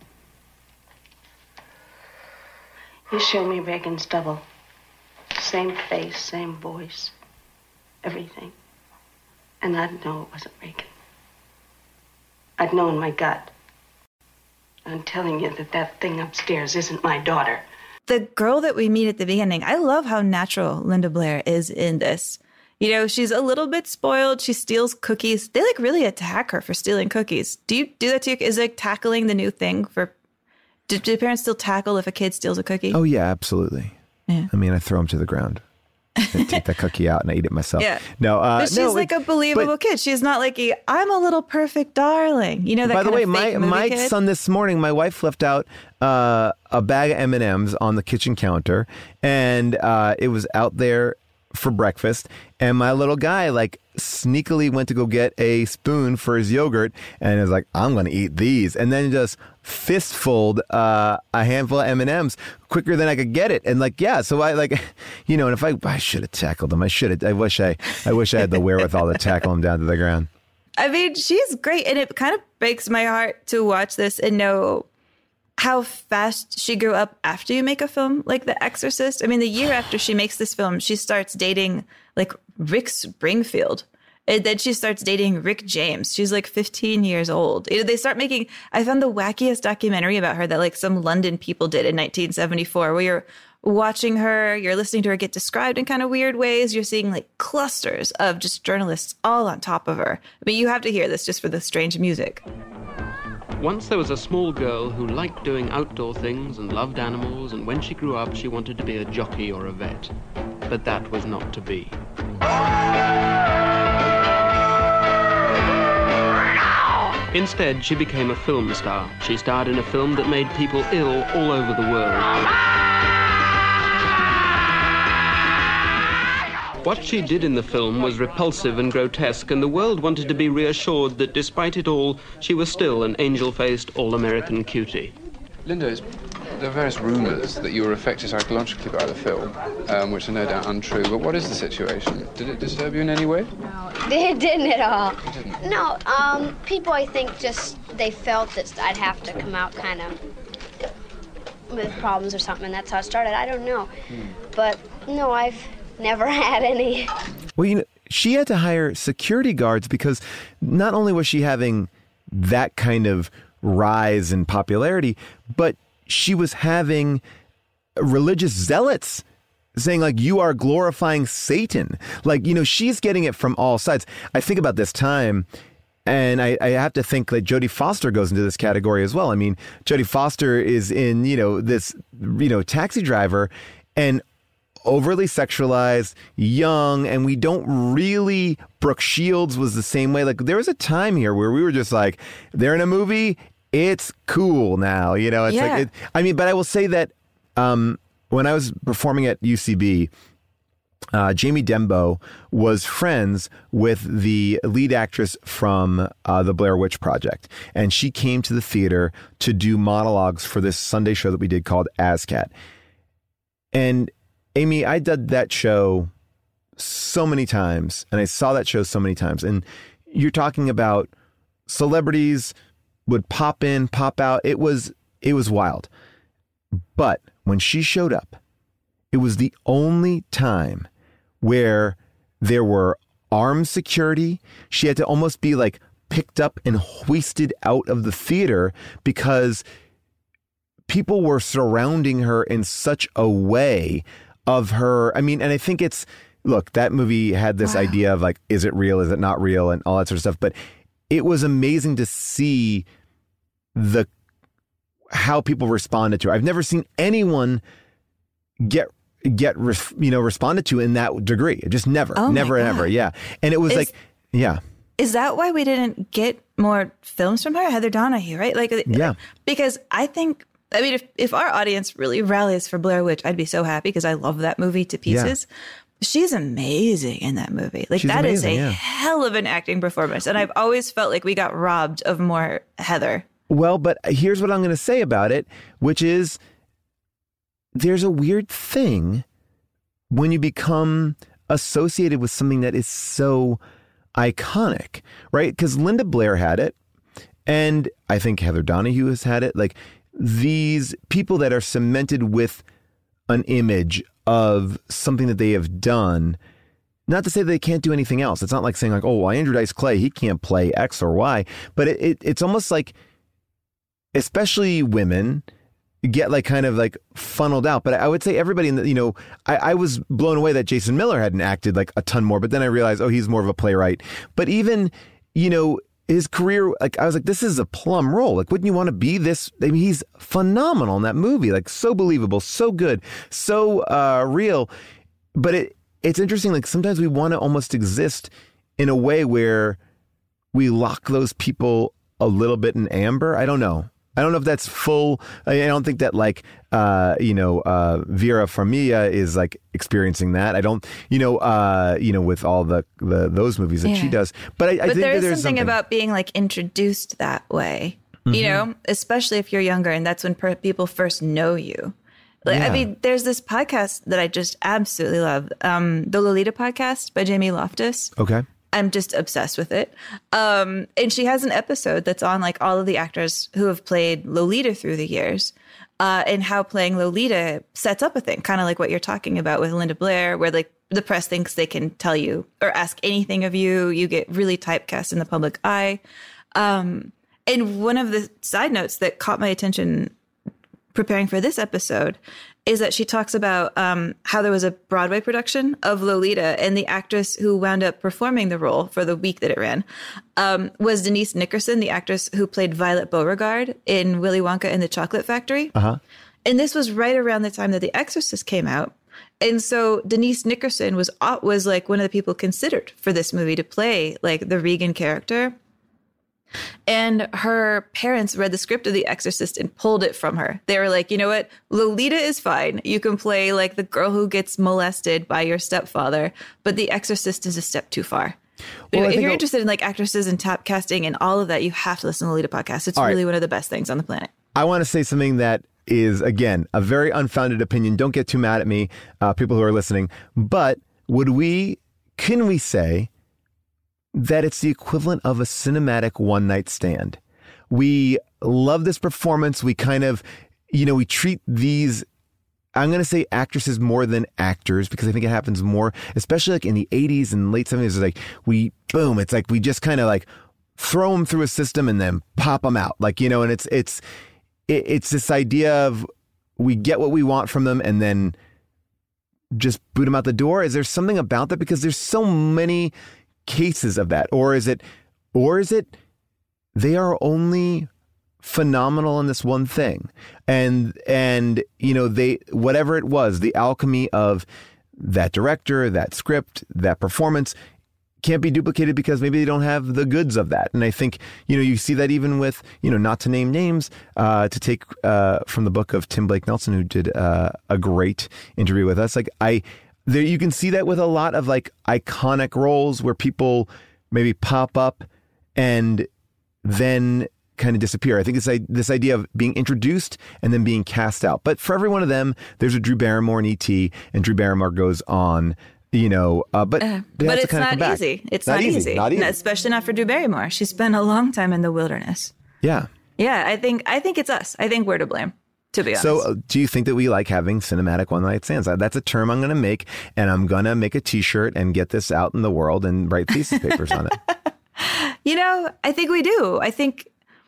You showed me Reagan's double. Same face, same voice, everything. And I'd know it wasn't Reagan. I'd know in my gut. I'm telling you that thing upstairs isn't my daughter. The girl that we meet at the beginning, I love how natural Linda Blair is in this. You know, she's a little bit spoiled. She steals cookies. They like really attack her for stealing cookies. Do you do that to you? Is like tackling the new thing for... Do parents still tackle if a kid steals a cookie? Oh, yeah, absolutely. Yeah. I mean, I throw them to the ground. I take that cookie out and I eat it myself. Yeah. No, but she's like a believable kid. She's not like I'm a little perfect darling. You know that. By the way, my kid? son this morning, my wife left out a bag of M&Ms on the kitchen counter, and it was out there for breakfast, and my little guy like sneakily went to go get a spoon for his yogurt and was like, I'm gonna eat these, and then just fistfuled a handful of M&Ms quicker than I could get it. And like, yeah, so I like, you know, and if I should have tackled him. I wish I had the wherewithal to tackle him down to the ground. I mean, she's great, and it kind of breaks my heart to watch this and know how fast she grew up after you make a film like The Exorcist. I mean, the year after she makes this film, she starts dating like Rick Springfield. And then she starts dating Rick James. She's like 15 years old. They start making, I found the wackiest documentary about her that like some London people did in 1974, where you're watching her, you're listening to her get described in kind of weird ways. You're seeing like clusters of just journalists all on top of her. I mean, you have to hear this just for the strange music. Once there was a small girl who liked doing outdoor things and loved animals, and when she grew up, she wanted to be a jockey or a vet. But that was not to be. Instead, she became a film star. She starred in a film that made people ill all over the world. What she did in the film was repulsive and grotesque, and the world wanted to be reassured that despite it all, she was still an angel-faced, all-American cutie. Linda, there are various rumours that you were affected psychologically by the film, which are no doubt untrue, but what is the situation? Did it disturb you in any way? No, it didn't at all. It didn't? No, people, I think, just, they felt that I'd have to come out kind of with problems or something, and that's how it started. I don't know. But, no, I've never had any. Well, you know, she had to hire security guards because not only was she having that kind of rise in popularity, but she was having religious zealots saying like, you are glorifying Satan. Like, you know, she's getting it from all sides. I think about this time, and I have to think that Jodie Foster goes into this category as well. I mean, Jodie Foster is in, you know, this, you know, Taxi Driver, and overly sexualized, young, and we don't really... Brooke Shields was the same way. Like, there was a time here where we were just like, they're in a movie, it's cool now, you know? It's like, I mean, but I will say that when I was performing at UCB, Jamie Dembo was friends with the lead actress from the Blair Witch Project. And she came to the theater to do monologues for this Sunday show that we did called ASCAT. And Amy, I did that show so many times, and I saw that show so many times. And you're talking about celebrities would pop in, pop out. It was wild. But when she showed up, it was the only time where there were armed security. She had to almost be like picked up and hoisted out of the theater because people were surrounding her in such a way of her. I mean, and I think look, that movie had this idea of like, is it real? Is it not real? And all that sort of stuff. But it was amazing to see how people responded to her. I've never seen anyone get responded to in that degree. Just never, never, ever. Yeah. And it was Is that why we didn't get more films from her? Heather Donahue, right? Because I think, if our audience really rallies for Blair Witch, I'd be so happy because I love that movie to pieces. Yeah. She's amazing in that movie. She's that amazing, is a hell of an acting performance. And I've always felt like we got robbed of more Heather. Well, but here's what I'm going to say about it, which is there's a weird thing when you become associated with something that is so iconic, right? Because Linda Blair had it, and I think Heather Donahue has had it. Like these people that are cemented with an image of something that they have done. Not to say that they can't do anything else. It's not like saying like, oh, well, Andrew Dice Clay, he can't play X or Y. But it's almost like, especially women, get like kind of like funneled out. But I would say everybody in the, I was blown away that Jason Miller hadn't acted like a ton more. But then I realized, he's more of a playwright. But even, his career, like I was like, this is a plum role. Like, wouldn't you want to be this? I mean, he's phenomenal in that movie. Like, so believable, so good, so real. But it's interesting. Like sometimes we want to almost exist in a way where we lock those people a little bit in amber. I don't know if that's full. I don't think that like, Vera Farmiga is like experiencing that. I don't, with all those movies that she does. But I think there is something about being like introduced that way, especially if you're younger and that's when people first know you. Like, I mean, there's this podcast that I just absolutely love. The Lolita podcast by Jamie Loftus. Okay. I'm just obsessed with it. And she has an episode that's on like all of the actors who have played Lolita through the years and how playing Lolita sets up a thing, kind of like what you're talking about with Linda Blair, where like the press thinks they can tell you or ask anything of you. You get really typecast in the public eye. And one of the side notes that caught my attention preparing for this episode is that she talks about how there was a Broadway production of Lolita, and the actress who wound up performing the role for the week that it ran was Denise Nickerson, the actress who played Violet Beauregard in Willy Wonka and the Chocolate Factory. Uh-huh. And this was right around the time that The Exorcist came out. And so Denise Nickerson was like one of the people considered for this movie to play like the Regan character. And her parents read the script of The Exorcist and pulled it from her. They were like, you know what? Lolita is fine. You can play like the girl who gets molested by your stepfather, but The Exorcist is a step too far. Well, if you're interested in like actresses and tap casting and all of that, you have to listen to the Lolita podcast. It's really one of the best things on the planet. I want to say something that is, again, a very unfounded opinion. Don't get too mad at me, people who are listening. But can we say that it's the equivalent of a cinematic one-night stand? We love this performance. We kind of, we treat these, I'm going to say actresses more than actors, because I think it happens more, especially like in the 80s and late 70s. It's like it's like we just kind of like throw them through a system and then pop them out. Like, and it's this idea of we get what we want from them and then just boot them out the door. Is there something about that? Because there's so many cases of that, or is it they are only phenomenal in this one thing, and they, whatever it was, the alchemy of that director, that script, that performance can't be duplicated because maybe they don't have the goods of that. And I think you see that even with not to name names, to take from the book of Tim Blake Nelson, who did a great interview with us. Like there you can see that with a lot of like iconic roles where people maybe pop up and then kind of disappear. I think it's this idea of being introduced and then being cast out. But for every one of them, there's a Drew Barrymore in E.T. and Drew Barrymore goes on, but it's not easy. It's not easy. Not easy. Especially not for Drew Barrymore. She spent a long time in the wilderness. Yeah. Yeah, I think it's us. I think we're to blame, to be honest. So do you think that we like having cinematic one-night stands? That's a term I'm going to make, and I'm going to make a T-shirt and get this out in the world and write thesis papers on it. I think we do. I think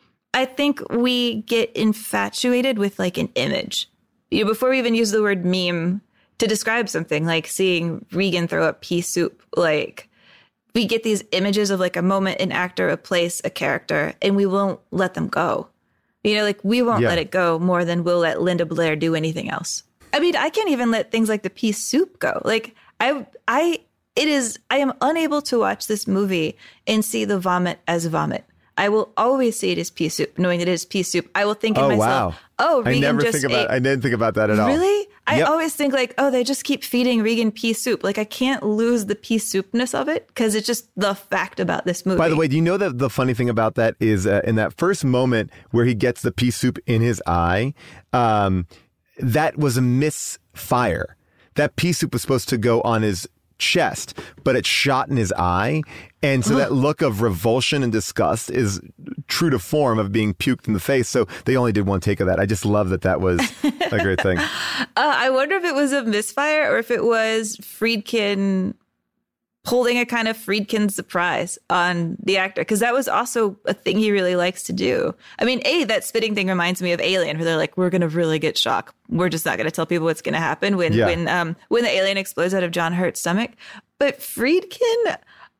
we get infatuated with like an image. Before we even use the word meme to describe something, like seeing Regan throw up pea soup, like we get these images of like a moment, an actor, a place, a character, and we won't let them go. We won't let it go more than we'll let Linda Blair do anything else. I mean, I can't even let things like the pea soup go. Like I am unable to watch this movie and see the vomit as vomit. I will always see it as pea soup, knowing that it is pea soup. I will think in myself, Regan I didn't think about that at all. Really? I Yep. always think like, they just keep feeding Regan pea soup. Like I can't lose the pea soupness of it because it's just the fact about this movie. By the way, do you know that the funny thing about that is in that first moment where he gets the pea soup in his eye, that was a misfire. That pea soup was supposed to go on his chest, but it shot in his eye. And so that look of revulsion and disgust is true to form of being puked in the face. So they only did one take of that. I just love that was a great thing. I wonder if it was a misfire or if it was Friedkin holding a kind of Friedkin surprise on the actor, because that was also a thing he really likes to do. I mean, that spitting thing reminds me of Alien, where they're like, we're going to really get shocked. We're just not going to tell people what's going to happen when the alien explodes out of John Hurt's stomach. But Friedkin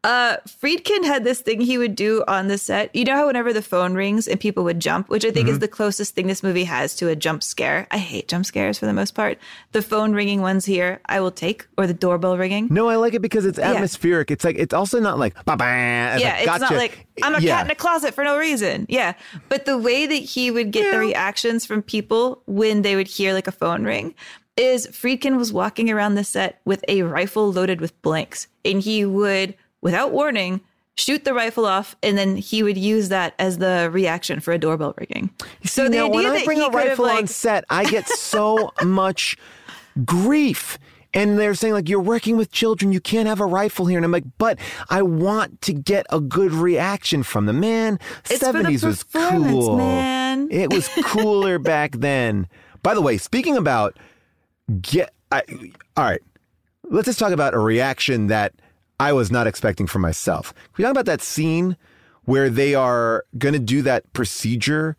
had this thing he would do on the set. You know how whenever the phone rings and people would jump, which I think is the closest thing this movie has to a jump scare. I hate jump scares for the most part. The phone ringing ones here, I will take, or the doorbell ringing. No, I like it because it's atmospheric. It's like, it's also not like, ba-ba. It's not like, I'm a cat in a closet for no reason. Yeah. But the way that he would get the reactions from people when they would hear like a phone ring is Friedkin was walking around the set with a rifle loaded with blanks, and he would, without warning, shoot the rifle off, and then he would use that as the reaction for a doorbell ringing. So the idea when I bring a rifle on set, I get so much grief. And they're saying, like, you're working with children, you can't have a rifle here. And I'm like, but I want to get a good reaction from them. Man, it's 70s was cool. Man. It was cooler back then. By the way, speaking about all right, let's just talk about a reaction that I was not expecting for myself. Can we talk about that scene where they are going to do that procedure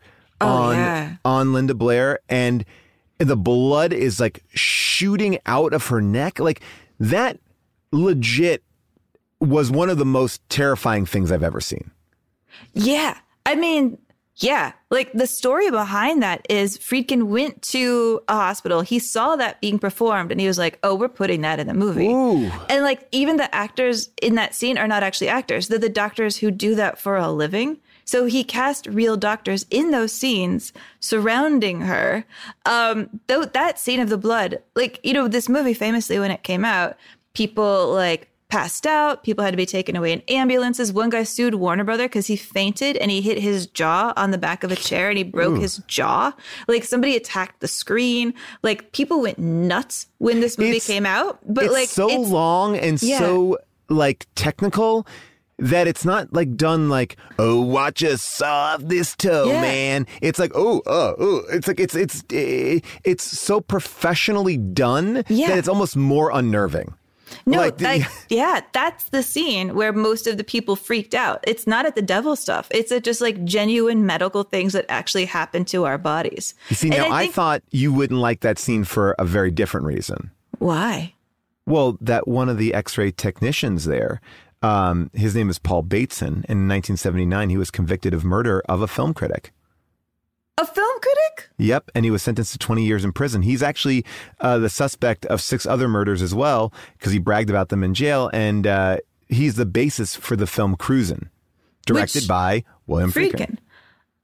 on Linda Blair, and the blood is like shooting out of her neck? Like, that legit was one of the most terrifying things I've ever seen. Yeah. I mean, yeah, like the story behind that is Friedkin went to a hospital. He saw that being performed and he was like, we're putting that in the movie. Ooh. And like, even the actors in that scene are not actually actors. They're the doctors who do that for a living. So he cast real doctors in those scenes surrounding her. Though that scene of the blood, like, this movie famously, when it came out, people like passed out. People had to be taken away in ambulances. One guy sued Warner Brother because he fainted and he hit his jaw on the back of a chair and he broke his jaw. Like, somebody attacked the screen. Like, people went nuts when this movie came out. But it's so long and so like technical that it's not like done like, watch us saw off this toe, man. It's like, it's like it's so professionally done that it's almost more unnerving. No, that's the scene where most of the people freaked out. It's not at the devil stuff. It's at just like genuine medical things that actually happen to our bodies. You see, now I thought you wouldn't like that scene for a very different reason. Why? Well, that one of the X-ray technicians there, his name is Paul Bateson. In 1979, he was convicted of murder of a film critic. A film critic? Yep, and he was sentenced to 20 years in prison. He's actually the suspect of 6 other murders as well, because he bragged about them in jail, and he's the basis for the film Cruisin', directed by William Friedkin.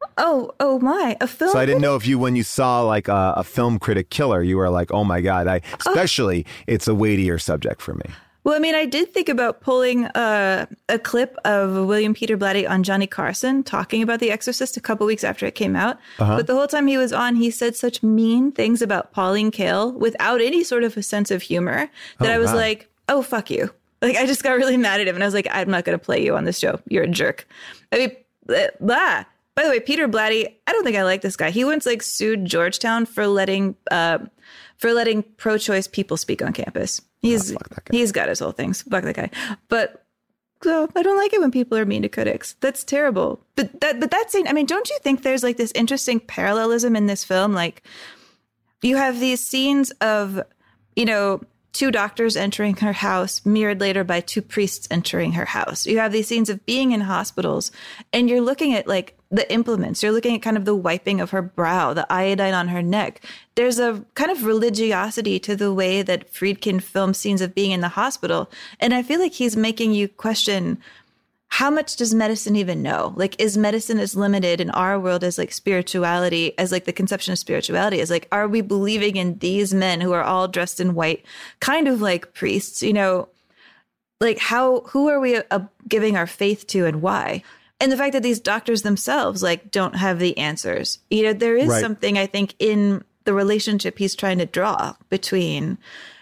Oh my, a film. So I didn't know if when you saw like a film critic killer, you were like, oh my God, especially it's a weightier subject for me. Well, I mean, I did think about pulling a clip of William Peter Blatty on Johnny Carson talking about The Exorcist a couple weeks after it came out. But the whole time he was on, he said such mean things about Pauline Kael without any sort of a sense of humor that I was like, oh, fuck you. Like, I just got really mad at him. And I was like, I'm not going to play you on this show. You're a jerk. I mean, blah. By the way, Peter Blatty, I don't think I like this guy. He once like sued Georgetown for letting pro-choice people speak on campus. He's got his whole things. Fuck that guy. But so I don't like it when people are mean to critics. That's terrible. But that scene, I mean, don't you think there's like this interesting parallelism in this film? Like you have these scenes of, you know, 2 doctors entering her house, mirrored later by 2 priests entering her house. You have these scenes of being in hospitals, and you're looking at like the implements. You're looking at kind of the wiping of her brow, the iodine on her neck. There's a kind of religiosity to the way that Friedkin films scenes of being in the hospital. And I feel like he's making you question, how much does medicine even know? Like, is medicine as limited in our world as like spirituality, as like the conception of spirituality is like, are we believing in these men who are all dressed in white, kind of like priests, you know, like who are we giving our faith to and why? And the fact that these doctors themselves like don't have the answers, you know, there is something I think in the relationship he's trying to draw between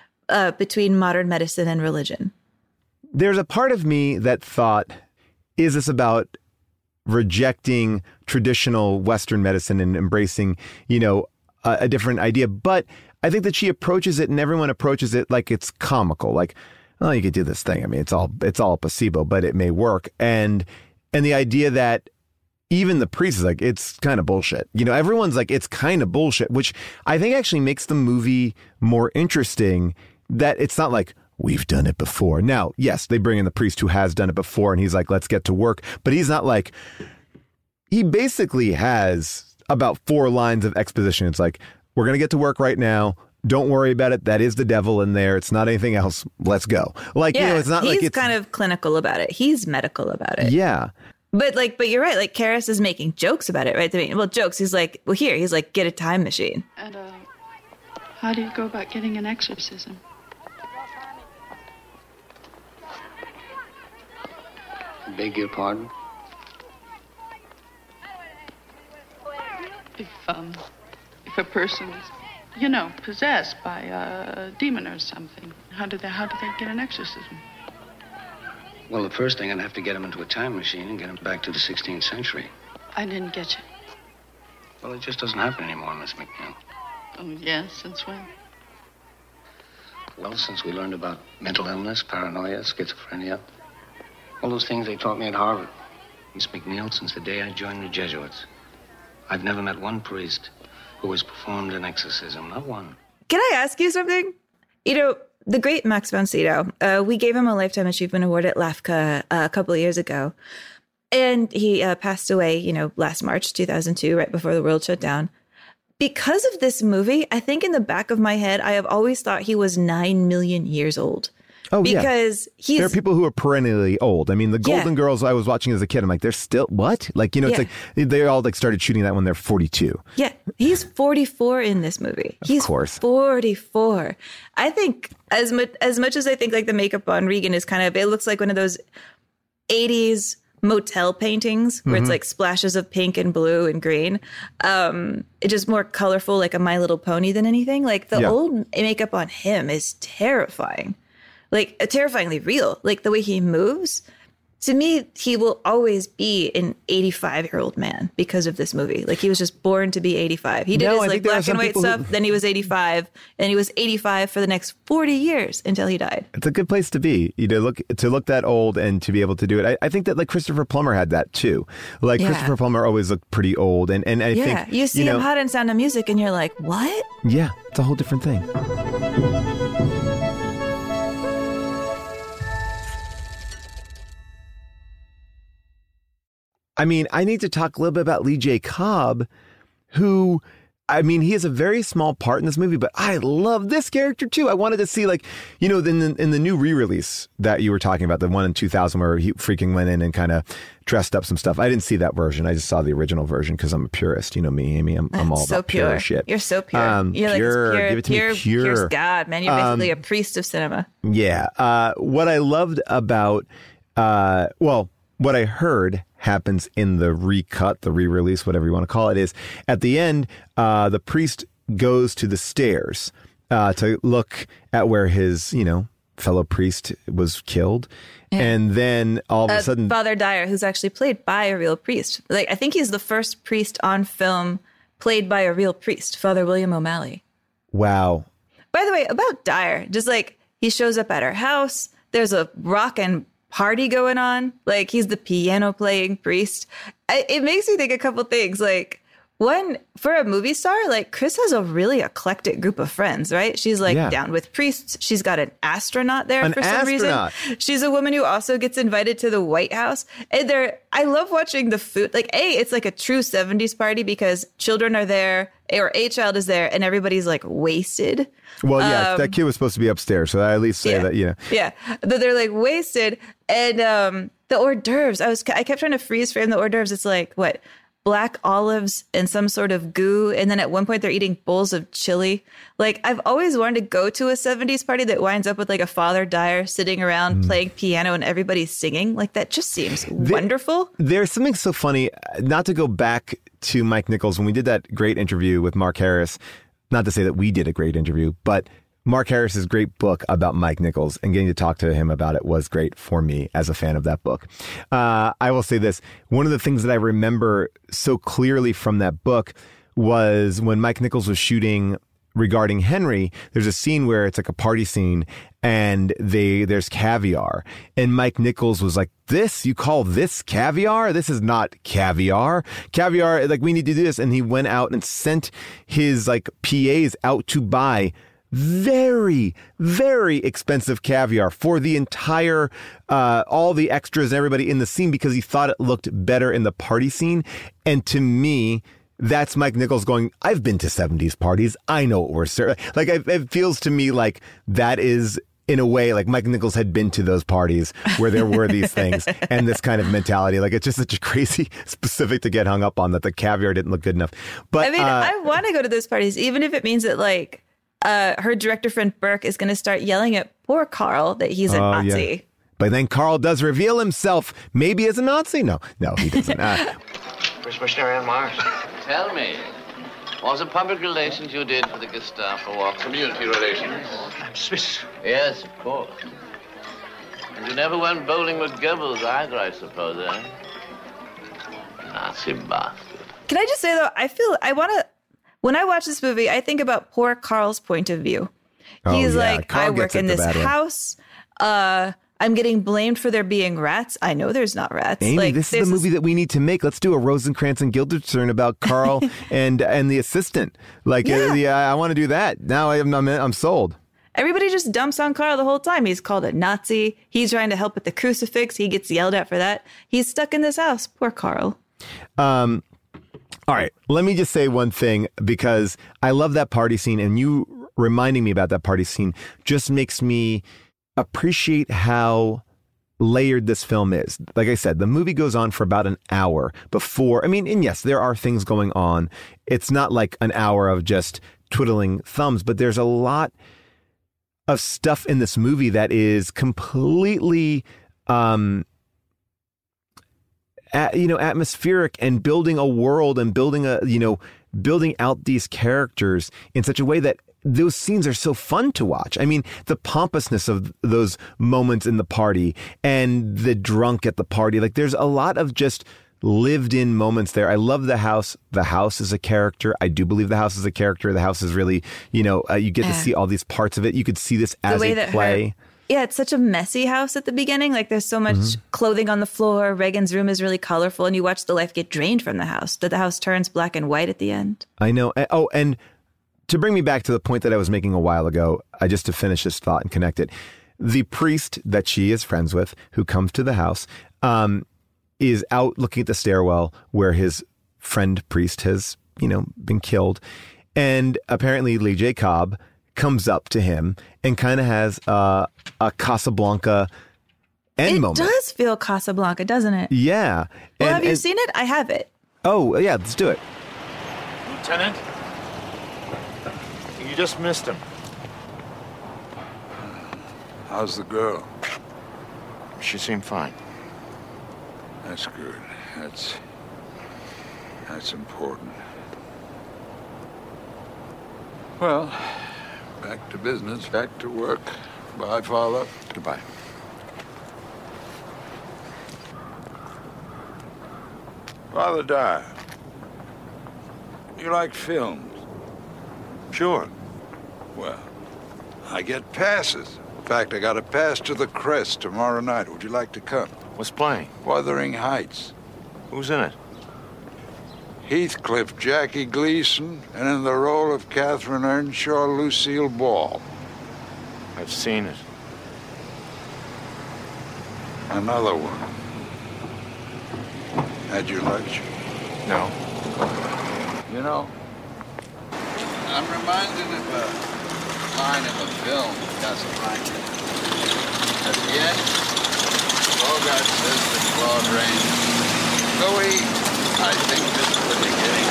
modern medicine and religion. There's a part of me that thought, is this about rejecting traditional Western medicine and embracing, you know, a different idea? But I think that she approaches it and everyone approaches it like it's comical. Like, oh, you could do this thing. I mean, it's all a placebo, but it may work. And the idea that even the priest is like, it's kind of bullshit. You know, everyone's like, it's kind of bullshit, which I think actually makes the movie more interesting, that it's not like, we've done it before. Now, yes, they bring in the priest who has done it before and he's like, let's get to work. But he's not like, he basically has about 4 lines of exposition. It's like, we're going to get to work right now. Don't worry about it. That is the devil in there. It's not anything else. Let's go. Like, yeah, you know, it's not like he's kind of clinical about it. He's medical about it. Yeah. But you're right. Like Karras is making jokes about it, right? I mean, well, jokes. He's like, well, he's like, get a time machine. And how do you go about getting an exorcism? Beg your pardon? If a person is, you know, possessed by a demon or something, how do they get an exorcism? Well, the first thing, I'd have to get him into a time machine and get him back to the 16th century. I didn't get you. Well, it just doesn't happen anymore, Miss McNeil. Oh, yes? Since when? Well, since we learned about mental illness, paranoia, schizophrenia. All those things they taught me at Harvard. Miss McNeil, since the day I joined the Jesuits, I've never met one priest who has performed an exorcism. Not one. Can I ask you something? You know, the great Max von Sydow, we gave him a Lifetime Achievement Award at LAFCA a couple of years ago. And he passed away, you know, last March 2002, right before the world shut down. Because of this movie, I think in the back of my head, I have always thought he was 9 million years old. Oh, because there are people who are perennially old. I mean, the Golden Girls I was watching as a kid, I'm like, they're still, what? Like, you know, it's like they all like started shooting that when they're 42. Yeah, he's 44 in this movie. He's 44. I think as much as I think like the makeup on Regan is kind of, it looks like one of those 80s motel paintings where it's like splashes of pink and blue and green. It's just more colorful, like a My Little Pony than anything. Like the old makeup on him is terrifying. Like terrifyingly real, like the way he moves. To me, he will always be an 85-year-old man because of this movie. Like he was just born to be 85. He did his like black and white stuff. Then he was 85, and he was 85 for the next 40 years until he died. It's a good place to be. You know, to look that old and to be able to do it. I think that like Christopher Plummer had that too. Like Christopher Plummer always looked pretty old, and I think you see him hot in Sound of Music, and you're like, what? Yeah, it's a whole different thing. I mean, I need to talk a little bit about Lee J. Cobb, who I mean, he has a very small part in this movie, but I love this character too. I wanted to see, like, you know, in the new re-release that you were talking about, the one in 2000 where he freaking went in and kind of dressed up some stuff. I didn't see that version. I just saw the original version because I'm a purist. You know me, Amy. I'm all so about pure shit. You're so pure. You're pure. Like Give it to me pure. Pure's God, man. You're basically a priest of cinema. Yeah. What I loved about, what I heard happens in the recut, the re-release, whatever you want to call it, is at the end, the priest goes to the stairs to look at where his, you know, fellow priest was killed. Yeah. And then all of a sudden, Father Dyer, who's actually played by a real priest. Like, I think he's the first priest on film played by a real priest, Father William O'Malley. Wow. By the way, about Dyer, just like he shows up at her house, there's a rockin' party going on. Like, he's the piano playing priest. It makes me think a couple things. Like, one, for a movie star, like, Chris has a really eclectic group of friends, right? She's like down with priests. She's got an astronaut there for some reason. She's a woman who also gets invited to the White House. And I love watching the food. Like, it's like a true 70s party because children are there, or a child is there, and everybody's like wasted. Well, yeah, that kid was supposed to be upstairs, so I at least say that, you know. Yeah, that they're like wasted. And the hors d'oeuvres, I kept trying to freeze frame the hors d'oeuvres. It's like, what? Black olives and some sort of goo. And then at one point they're eating bowls of chili. Like, I've always wanted to go to a 70s party that winds up with like a Father Dyer sitting around playing piano and everybody's singing. Like, that just seems wonderful. There's something so funny, not to go back to Mike Nichols, when we did that great interview with Mark Harris, not to say that we did a great interview, but Mark Harris's great book about Mike Nichols and getting to talk to him about it was great for me as a fan of that book. I will say this. One of the things that I remember so clearly from that book was when Mike Nichols was shooting Regarding Henry, there's a scene where it's like a party scene and there's caviar. And Mike Nichols was like, you call this caviar? This is not caviar. Caviar, like, we need to do this. And he went out and sent his like PAs out to buy very, very expensive caviar for the entire, all the extras and everybody in the scene because he thought it looked better in the party scene. And to me, that's Mike Nichols going, I've been to 70s parties. I know what we're serving. Like, it feels to me like that is, in a way, like Mike Nichols had been to those parties where there were these things and this kind of mentality. Like, it's just such a crazy specific to get hung up on that the caviar didn't look good enough. But I mean, I want to go to those parties, even if it means that, like, her director friend Burke is going to start yelling at poor Carl that he's a Nazi. Yeah. But then Carl does reveal himself, maybe as a Nazi. No, he doesn't. First missionary on Mars. Tell me, what was it public relations you did for the Gestapo walk? Community relations. I'm Swiss. Yes, of course. And you never went bowling with Goebbels either, I suppose, eh? Nazi bastard. Can I just say, though, when I watch this movie, I think about poor Carl's point of view. He's like, Carl, I work in this house. I'm getting blamed for there being rats. I know there's not rats. Amy, like, this is the movie that we need to make. Let's do a Rosencrantz and Guildenstern about Carl and the assistant. Like, I want to do that. Now I'm sold. Everybody just dumps on Carl the whole time. He's called a Nazi. He's trying to help with the crucifix. He gets yelled at for that. He's stuck in this house. Poor Carl. All right, let me just say one thing, because I love that party scene, and you reminding me about that party scene just makes me appreciate how layered this film is. Like I said, the movie goes on for about an hour before, and yes, there are things going on. It's not like an hour of just twiddling thumbs, but there's a lot of stuff in this movie that is completely atmospheric and building a world and building out these characters in such a way that those scenes are so fun to watch. I mean, the pompousness of those moments in the party and the drunk at the party, like, there's a lot of just lived in moments there. I love the house. The house is a character. I do believe the house is a character. The house is really, you get to see all these parts of it. You could see this as a play. Yeah, it's such a messy house at the beginning. Like, there's so much clothing on the floor. Reagan's room is really colorful, and you watch the life get drained from the house. That the house turns black and white at the end. I know. Oh, and to bring me back to the point that I was making a while ago, just to finish this thought and connect it, the priest that she is friends with, who comes to the house, is out looking at the stairwell where his friend priest has, been killed. And apparently Lee J. Cobb comes up to him and kind of has a Casablanca end moment. It does feel Casablanca, doesn't it? Yeah. Well, have you seen it? I have it. Oh, yeah, let's do it. Lieutenant, you just missed him. How's the girl? She seemed fine. That's good. That's important. Well, back to business, back to work. Bye, Father. Goodbye. Father Dyer, you like films? Sure. Well, I get passes. In fact, I got a pass to the Crest tomorrow night. Would you like to come? What's playing? Wuthering Heights. Who's in it? Heathcliff, Jackie Gleason, and in the role of Catherine Earnshaw, Lucille Ball. I've seen it. Another one. Had your lunch? No. You know, I'm reminded of a line of a film, Casablanca. At the end, Bogart says to Claude Rains, Louis, I think this is the beginning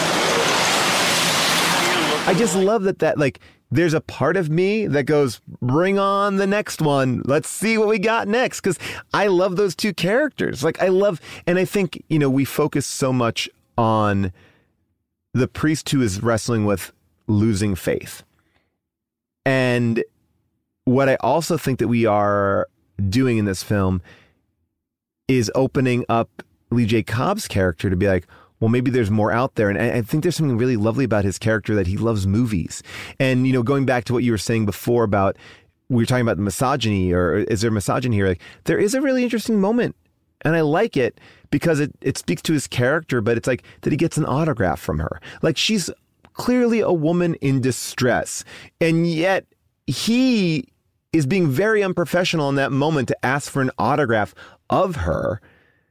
of I just love that like there's a part of me that goes, bring on the next one. Let's see what we got next. Because I love those two characters. Like and I think, we focus so much on the priest who is wrestling with losing faith. And what I also think that we are doing in this film is opening up Lee J. Cobb's character to be like, well, maybe there's more out there. And I think there's something really lovely about his character, that he loves movies. And, going back to what you were saying before about, we were talking about the misogyny, or is there misogyny here? Like, there is a really interesting moment. And I like it because it speaks to his character, but it's like that he gets an autograph from her. Like, she's clearly a woman in distress. And yet he is being very unprofessional in that moment to ask for an autograph of her.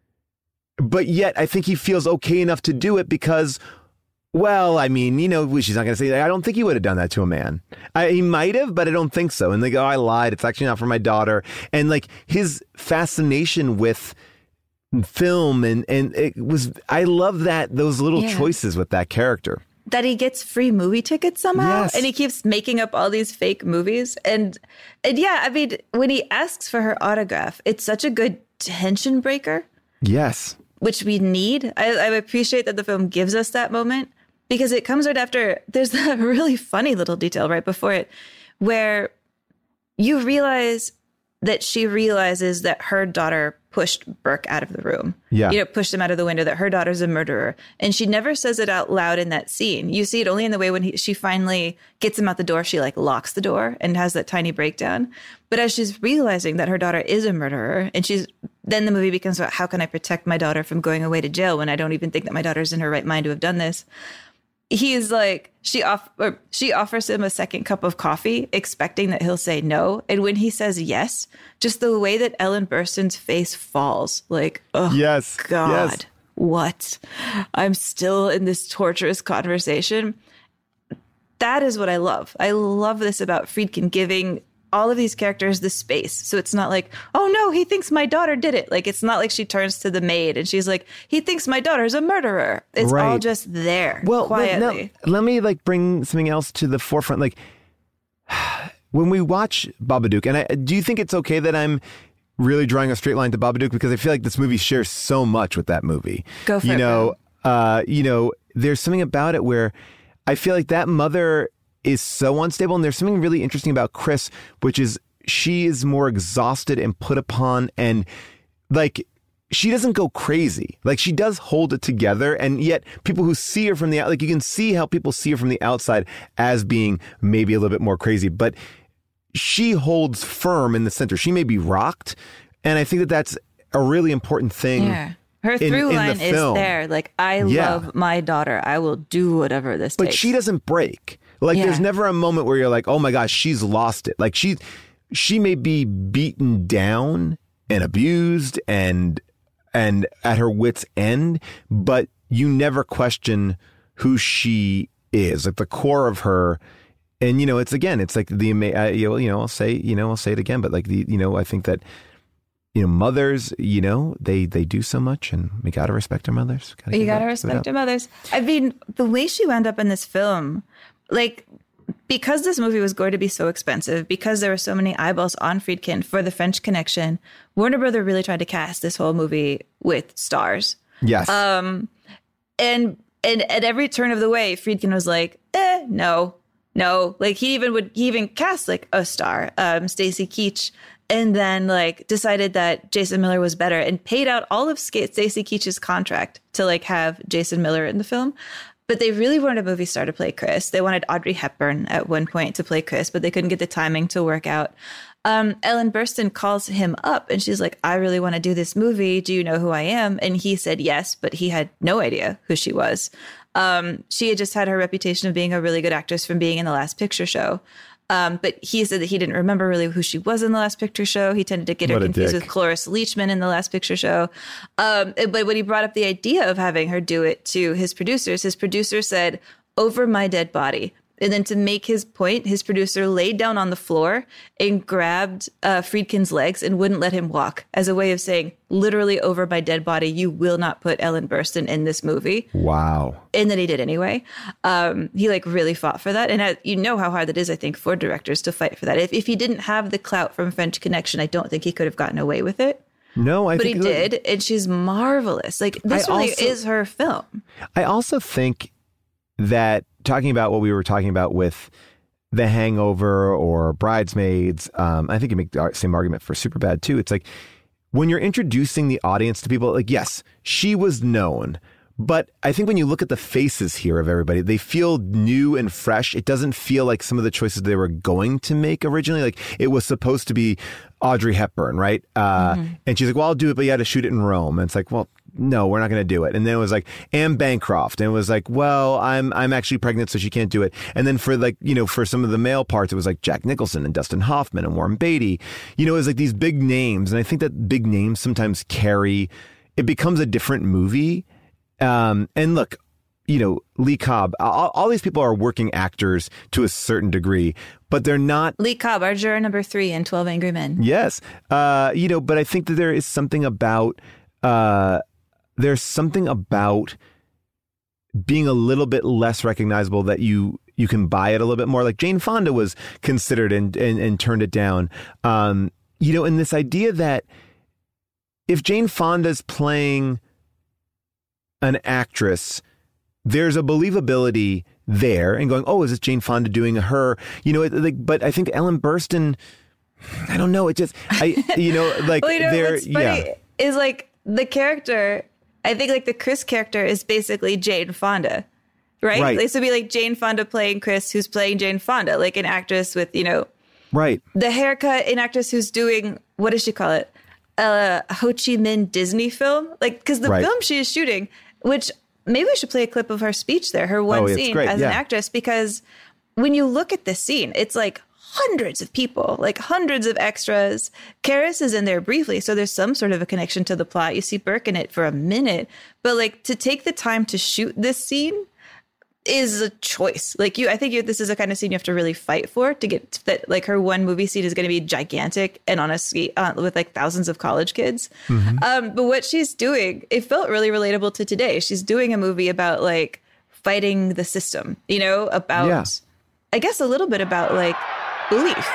But yet I think he feels okay enough to do it because, well, I mean, she's not going to say that. I don't think he would have done that to a man. He might have, but I don't think so. And they go, I lied. It's actually not for my daughter. And like his fascination with film and it was, I love those little choices with that character. That he gets free movie tickets somehow. Yes. And he keeps making up all these fake movies. And yeah, I mean, when he asks for her autograph, it's such a good tension breaker. Yes. Which we need. I appreciate that the film gives us that moment because it comes right after. There's a really funny little detail right before it where you realize that she realizes that her daughter pushed Burke out of the room. Yeah. Pushed him out of the window, that her daughter's a murderer. And she never says it out loud in that scene. You see it only in the way when she finally gets him out the door, she like locks the door and has that tiny breakdown. But as she's realizing that her daughter is a murderer, and then the movie becomes about how can I protect my daughter from going away to jail when I don't even think that my daughter's in her right mind to have done this. He's like, she offers him a second cup of coffee, expecting that he'll say no. And when he says yes, just the way that Ellen Burstyn's face falls, like, oh, yes, God, yes. What? I'm still in this torturous conversation. That is what I love. I love this about Friedkin giving all of these characters the space. So it's not like, oh no, he thinks my daughter did it. Like, it's not like she turns to the maid and she's like, he thinks my daughter's a murderer. It's all just there, quietly. Let me bring something else to the forefront. Like, when we watch Babadook, and do you think it's okay that I'm really drawing a straight line to Babadook? Because I feel like this movie shares so much with that movie. Go for it. There's something about it where I feel like that mother is so unstable. And there's something really interesting about Chris, which is she is more exhausted and put upon, and like she doesn't go crazy. Like she does hold it together. And yet people who see her from the, like you can see how people see her from the outside as being maybe a little bit more crazy, but she holds firm in the center. She may be rocked. And I think that that's a really important thing. Yeah. Her through line is there. Like, I love my daughter. I will do whatever this takes. But she doesn't break. Like, there's never a moment where you're like, oh my gosh, she's lost it. Like she may be beaten down and abused and at her wit's end, but you never question who she is, like the core of her. And, it's like I'll say it again, but like I think that, mothers, they do so much, and we got to respect our mothers. You got to respect our mothers. I mean, the way she wound up in this film, like, because this movie was going to be so expensive, because there were so many eyeballs on Friedkin for the French Connection, Warner Brother really tried to cast this whole movie with stars. Yes. And at every turn of the way, Friedkin was like, no. Like he even cast like a star, Stacy Keach, and then like decided that Jason Miller was better and paid out all of Stacy Keach's contract to like have Jason Miller in the film. But they really wanted a movie star to play Chris. They wanted Audrey Hepburn at one point to play Chris, but they couldn't get the timing to work out. Ellen Burstyn calls him up and she's like, I really want to do this movie. Do you know who I am? And he said yes, but he had no idea who she was. She had just had her reputation of being a really good actress from being in The Last Picture Show. But he said that he didn't remember really who she was in The Last Picture Show. He tended to get her confused with Cloris Leachman in The Last Picture Show. But when he brought up the idea of having her do it to his producer said, over my dead body. And then to make his point, his producer laid down on the floor and grabbed Friedkin's legs and wouldn't let him walk as a way of saying, literally over my dead body, you will not put Ellen Burstyn in this movie. Wow. And then he did anyway. He like really fought for that. And you know how hard that is, I think, for directors to fight for that. If he didn't have the clout from French Connection, I don't think he could have gotten away with it. No, but he did. And she's marvelous. Like this really is her film. I also think that talking about what we were talking about with The Hangover or Bridesmaids, I think you make the same argument for Superbad too. It's like when you're introducing the audience to people, like, yes, she was known, but I think when you look at the faces here of everybody, they feel new and fresh. It doesn't feel like some of the choices they were going to make originally. Like it was supposed to be Audrey Hepburn, right? And she's like, well, I'll do it, but you had to shoot it in Rome. And it's like, well, no, we're not going to do it. And then it was like Anne Bancroft. And it was like, well, I'm actually pregnant, so she can't do it. And then for like, for some of the male parts, it was like Jack Nicholson and Dustin Hoffman and Warren Beatty. It was like these big names. And I think that big names sometimes it becomes a different movie. And look, Lee Cobb, all these people are working actors to a certain degree, but they're not. Lee Cobb, our juror number 3 in 12 Angry Men. Yes. But I think that there is something about, being a little bit less recognizable that you can buy it a little bit more. Like Jane Fonda was considered and turned it down. And this idea that if Jane Fonda's playing an actress, there's a believability there and going, oh, is this Jane Fonda doing her? But I think Ellen Burstyn, I don't know. It just, what's funny is like the character, I think like the Chris character is basically Jane Fonda, right? This would be like Jane Fonda playing Chris, who's playing Jane Fonda, like an actress with, right. The haircut, an actress who's doing, what does she call it? Ho Chi Minh Disney film? Like, because the film she is shooting, which maybe we should play a clip of her speech there, her one scene as an actress, because when you look at this scene, it's like hundreds of people, like hundreds of extras. Karis is in there briefly, so there's some sort of a connection to the plot. You see Burke in it for a minute, but like to take the time to shoot this scene is a choice. Like this is a kind of scene you have to really fight for to get that. Like her one movie scene is going to be gigantic and on a ski with like thousands of college kids. But what she's doing, it felt really relatable to today. She's doing a movie about like fighting the system, about, I guess a little bit about like belief.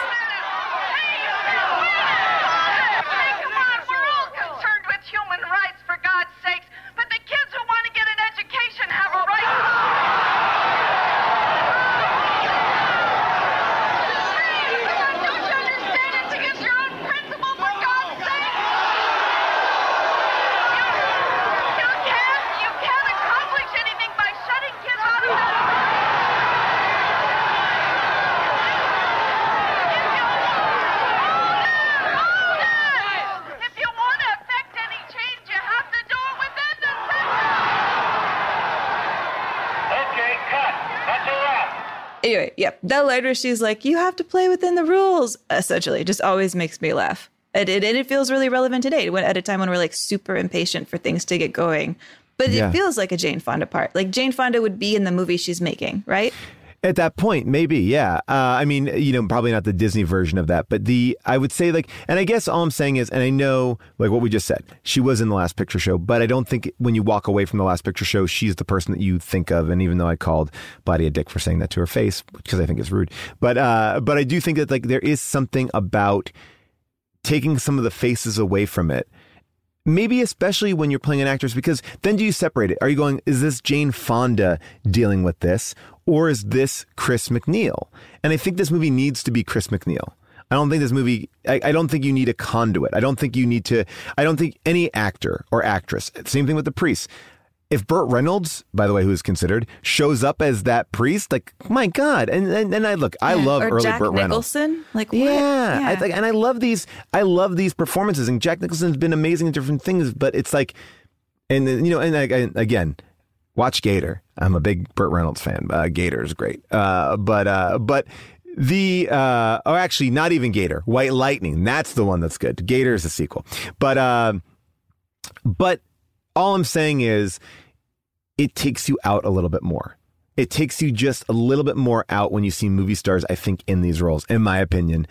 Anyway, that line where she's like, you have to play within the rules, essentially, just always makes me laugh. And it feels really relevant today, at a time when we're like super impatient for things to get going. But it feels like a Jane Fonda part. Like Jane Fonda would be in the movie she's making, right? At that point, maybe, yeah. I mean, probably not the Disney version of that, but I would say and I guess all I'm saying is, and I know like what we just said, she was in the Last Picture Show, but I don't think when you walk away from the Last Picture Show, she's the person that you think of. And even though I called Blatty a dick for saying that to her face, because I think it's rude, but I do think that like there is something about taking some of the faces away from it. Maybe especially when you're playing an actress, because then do you separate it? Are you going, is this Jane Fonda dealing with this, or is this Chris MacNeil? And I think this movie needs to be Chris MacNeil. I don't think this movie, I don't think you need a conduit. I don't think any actor or actress, same thing with the priest. If Burt Reynolds, by the way, who is considered, shows up as that priest, like, my God. And I love early Jack Burt Reynolds. Nicholson? Like, what? Yeah. I love these performances. And Jack Nicholson's been amazing in different things, but it's like, and again, watch Gator. I'm a big Burt Reynolds fan. Gator is great. But actually not even Gator. White Lightning. That's the one that's good. Gator is a sequel. But all I'm saying is, it takes you out a little bit more. It takes you just a little bit more out when you see movie stars, I think, in these roles, in my opinion.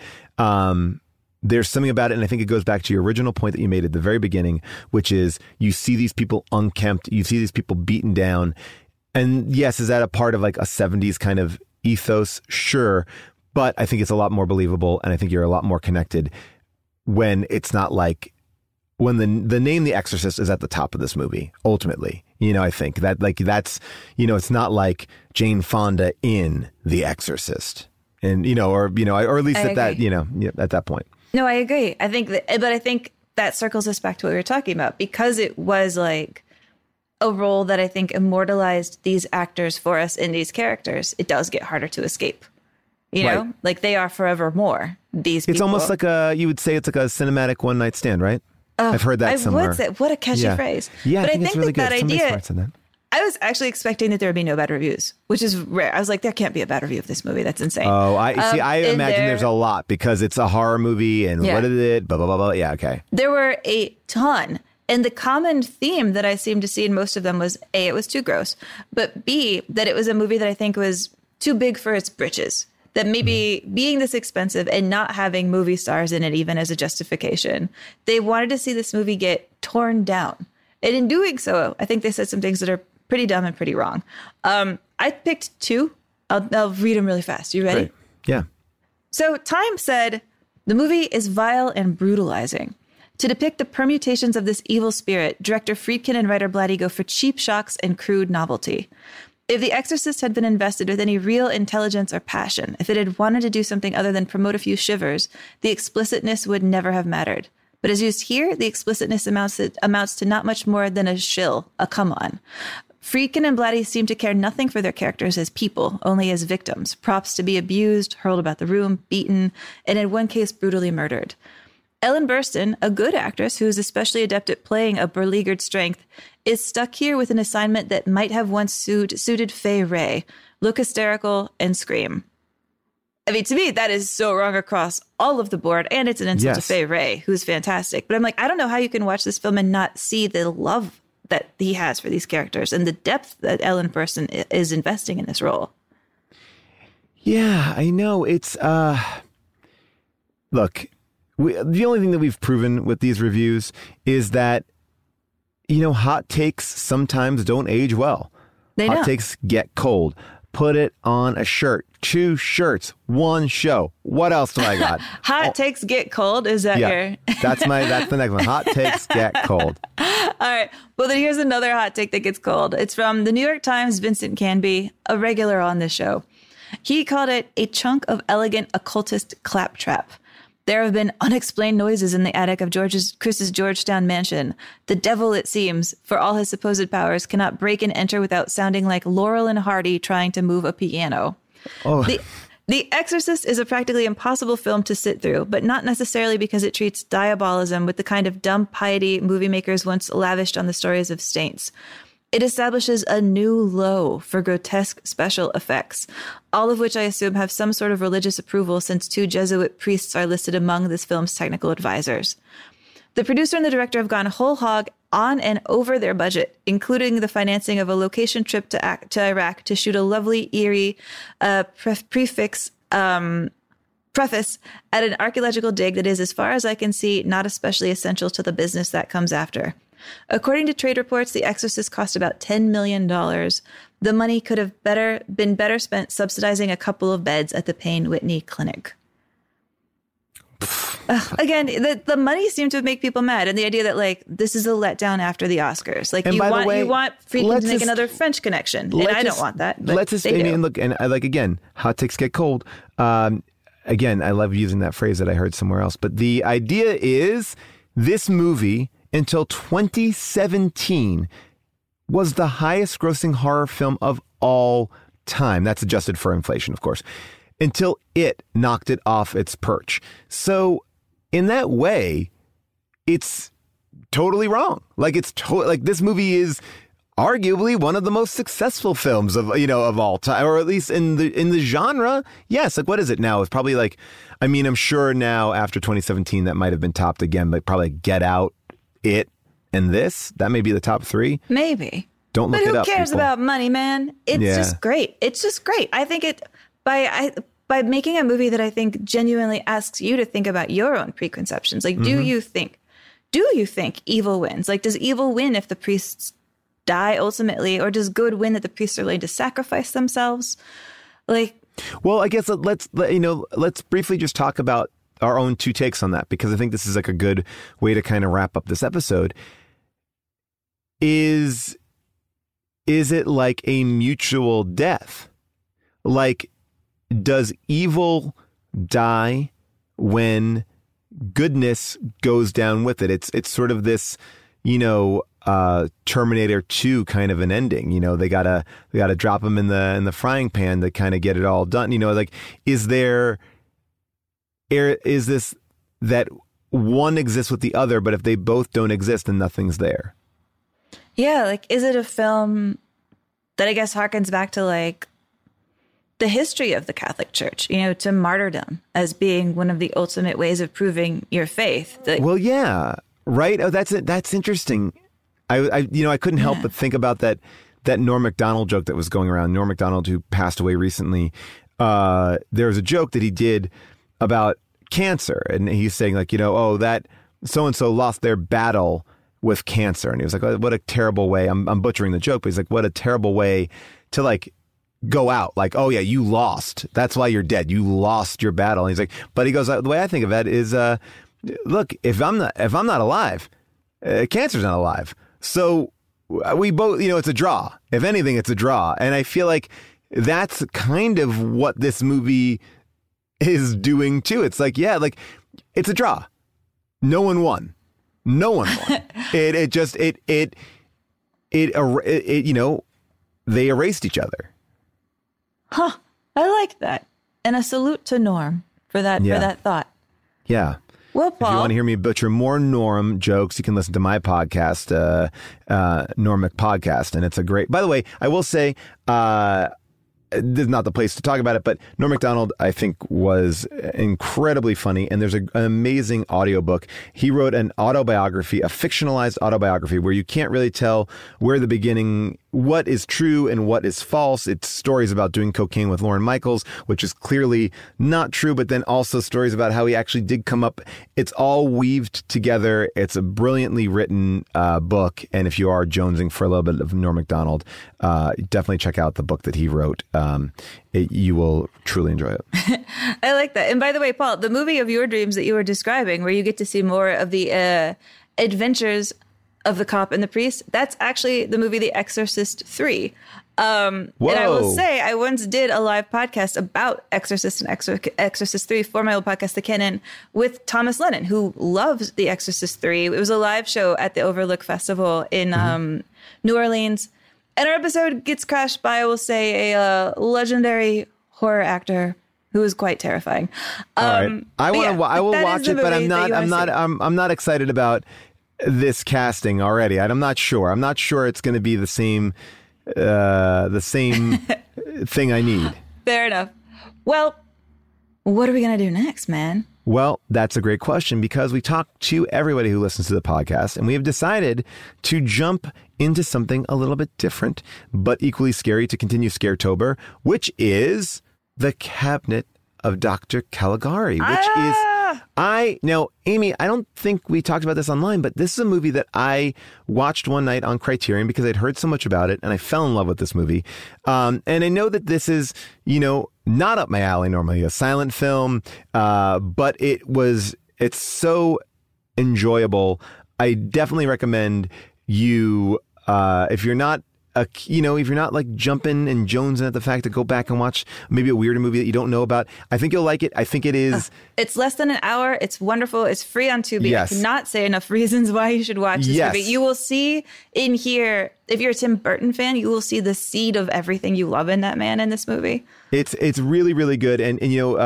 There's something about it, and I think it goes back to your original point that you made at the very beginning, which is you see these people unkempt, you see these people beaten down. And yes, is that a part of like a 70s kind of ethos? Sure. But I think it's a lot more believable, and I think you're a lot more connected when it's not like, when the name The Exorcist is at the top of this movie, ultimately. I think that that's, it's not like Jane Fonda in The Exorcist, and, or at least at that point. No, I agree. I think that circles us back to what we were talking about, because it was like a role that I think immortalized these actors for us in these characters. It does get harder to escape, know, like they are forevermore. These people. It's almost like you would say it's like a cinematic one night stand, right? I've heard that somewhere. What a catchy phrase. Yeah, but I think it's really good. Somebody smarts in that. I was actually expecting that there would be no bad reviews, which is rare. I was like, there can't be a bad review of this movie. That's insane. Oh, I imagine there's a lot, because it's a horror movie and what is it? Blah, blah, blah, blah. Yeah, okay. There were a ton. And the common theme that I seemed to see in most of them was A, it was too gross, but B, that it was a movie that I think was too big for its britches. That maybe being this expensive and not having movie stars in it even as a justification, they wanted to see this movie get torn down. And in doing so, I think they said some things that are pretty dumb and pretty wrong. I picked two. I'll read them really fast. You ready? Great. Yeah. So Time said, the movie is vile and brutalizing. To depict the permutations of this evil spirit, director Friedkin and writer Blatty go for cheap shocks and crude novelty. If The Exorcist had been invested with any real intelligence or passion, if it had wanted to do something other than promote a few shivers, the explicitness would never have mattered. But as used here, the explicitness amounts to not much more than a shill, a come on. Friedkin and Blatty seem to care nothing for their characters as people, only as victims, props to be abused, hurled about the room, beaten, and in one case brutally murdered. Ellen Burstyn, a good actress who is especially adept at playing a beleaguered strength, is stuck here with an assignment that might have once suited Fay Wray, look hysterical and scream. I mean, to me, that is so wrong across all of the board, and it's an insult to Fay Wray, who's fantastic. But I'm like, I don't know how you can watch this film and not see the love that he has for these characters and the depth that Ellen Burstyn is investing in this role. Yeah, I know. It's, look, the only thing that we've proven with these reviews is that, hot takes sometimes don't age well. Hot takes get cold. Put it on a shirt. 2 shirts, 1 show. What else do I got? Hot takes get cold. Is that your? That's the next one. Hot takes get cold. All right. Well, then here's another hot take that gets cold. It's from the New York Times' Vincent Canby, a regular on this show. He called it a chunk of elegant occultist claptrap. There have been unexplained noises in the attic of Chris's Georgetown mansion. The devil, it seems, for all his supposed powers, cannot break and enter without sounding like Laurel and Hardy trying to move a piano. Oh. The Exorcist is a practically impossible film to sit through, but not necessarily because it treats diabolism with the kind of dumb piety movie makers once lavished on the stories of saints. It establishes a new low for grotesque special effects, all of which I assume have some sort of religious approval since 2 Jesuit priests are listed among this film's technical advisors. The producer and the director have gone whole hog on and over their budget, including the financing of a location trip to Iraq to shoot a lovely, eerie preface at an archaeological dig that is, as far as I can see, not especially essential to the business that comes after. According to trade reports, The Exorcist cost about $10 million. The money could have been better spent subsidizing a couple of beds at the Payne Whitney Clinic. Again, the money seemed to make people mad, and the idea that like this is a letdown after the Oscars. Like you want Friedkin to make another French Connection, and I don't want that. But let's just look, and I like again, hot takes get cold. Again, I love using that phrase that I heard somewhere else, but the idea is this movie until 2017 was the highest grossing horror film of all time. That's adjusted for inflation, of course, until it knocked it off its perch. So in that way, it's totally wrong. Like like this movie is arguably one of the most successful films of all time, or at least in the genre. Yes. Like, what is it now? It's probably like, I mean, I'm sure now after 2017 that might have been topped again, but probably Get Out, It, and this. That may be the top three. Maybe. Don't look it up. But who cares people. about money, man? It's just great. It's just great. I think by making a movie that I think genuinely asks you to think about your own preconceptions. Like, do you think evil wins? Like, does evil win if the priests die ultimately, or does good win that the priests are willing to sacrifice themselves? Like, well, I guess let's briefly just talk about our own two takes on that, because I think this is like a good way to kind of wrap up this episode. Is it like a mutual death? Like, does evil die when goodness goes down with it? It's sort of this, Terminator 2 kind of an ending. They gotta drop him in the frying pan to kind of get it all done. Like, is this that one exists with the other, but if they both don't exist, then nothing's there? Yeah, like, is it a film that I guess harkens back to like the history of the Catholic Church, to martyrdom as being one of the ultimate ways of proving your faith? Well, yeah, right. Oh, that's interesting. I couldn't help but think about that Norm Macdonald joke that was going around. Norm Macdonald, who passed away recently, there was a joke that he did about cancer, and he's saying like, that so-and-so lost their battle with cancer. And he was like, oh, what a terrible way. I'm butchering the joke, but he's like, what a terrible way to like go out. Like, oh yeah, you lost. That's why you're dead. You lost your battle. And he's like, but he goes, the way I think of it is, look, if I'm not alive, cancer's not alive. So we both, it's a draw. If anything, it's a draw. And I feel like that's kind of what this movie is doing too. It's like, yeah, like it's a draw. No one won. They erased each other. Huh. I like that. And a salute to Norm for that thought. Yeah. Well, Paul, if you want to hear me butcher more Norm jokes, you can listen to my podcast, Normic Podcast. And it's a great, by the way, I will say, this is not the place to talk about it, but Norm Macdonald, I think, was incredibly funny. And there's an amazing audiobook. He wrote an autobiography, a fictionalized autobiography, where you can't really tell where the beginning, what is true and what is false. It's stories about doing cocaine with Lorne Michaels, which is clearly not true, but then also stories about how he actually did come up. It's all weaved together. It's a brilliantly written book. And if you are jonesing for a little bit of Norm Macdonald, definitely check out the book that he wrote. You will truly enjoy it. I like that. And by the way, Paul, the movie of your dreams that you were describing, where you get to see more of the adventures of the cop and the priest, that's actually the movie The Exorcist 3. And I will say, I once did a live podcast about Exorcist and Exorcist 3 for my old podcast, The Canon, with Thomas Lennon, who loves The Exorcist 3. It was a live show at the Overlook Festival in New Orleans. And our episode gets crashed by, I will say, a legendary horror actor who is quite terrifying. All right. I will watch it, but I'm not excited about this casting already. I'm not sure. I'm not sure it's going to be the same thing I need. Fair enough. Well, What are we going to do next, man? Well, that's a great question because we talked to everybody who listens to the podcast and we have decided to jump into something a little bit different, but equally scary to continue Scaretober, which is The Cabinet of Dr. Caligari, which is... Now, Amy, I don't think we talked about this online, but this is a movie that I watched one night on Criterion because I'd heard so much about it and I fell in love with this movie. And I know that this is, not up my alley normally, a silent film, but it's so enjoyable. I definitely recommend you, if you're not like jumping and jonesing at the fact to go back and watch maybe a weirder movie that you don't know about, I think you'll like it. I think it is. It's less than an hour. It's wonderful. It's free on Tubi. Yes. I cannot say enough reasons why you should watch this movie. You will see in here, if you're a Tim Burton fan, you will see the seed of everything you love in that man in this movie. It's really, really good. And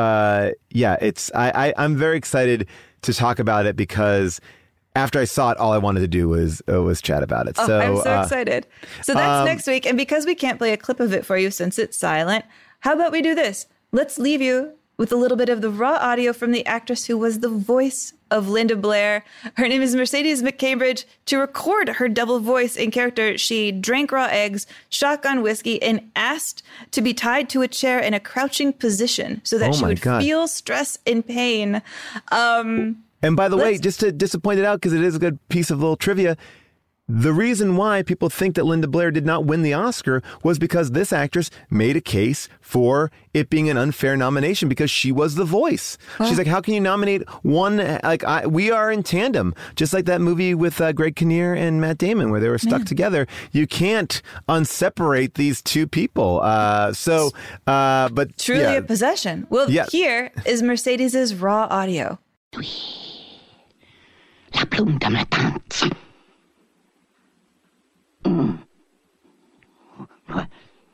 I'm very excited to talk about it because after I saw it, all I wanted to do was chat about it. So I'm so excited. So that's next week. And because we can't play a clip of it for you since it's silent, how about we do this? Let's leave you with a little bit of the raw audio from the actress who was the voice of Linda Blair. Her name is Mercedes McCambridge. To record her double voice in character, she drank raw eggs, shotgun whiskey, and asked to be tied to a chair in a crouching position so that she would feel stress and pain. And by the way, just to point it out, because it is a good piece of little trivia, the reason why people think that Linda Blair did not win the Oscar was because this actress made a case for it being an unfair nomination because she was the voice. She's like, how can you nominate one? We are in tandem, just like that movie with Greg Kinnear and Matt Damon where they were stuck together. You can't unseparate these two people. But truly a possession. Well, here is Mercedes's raw audio. La plunta matante. What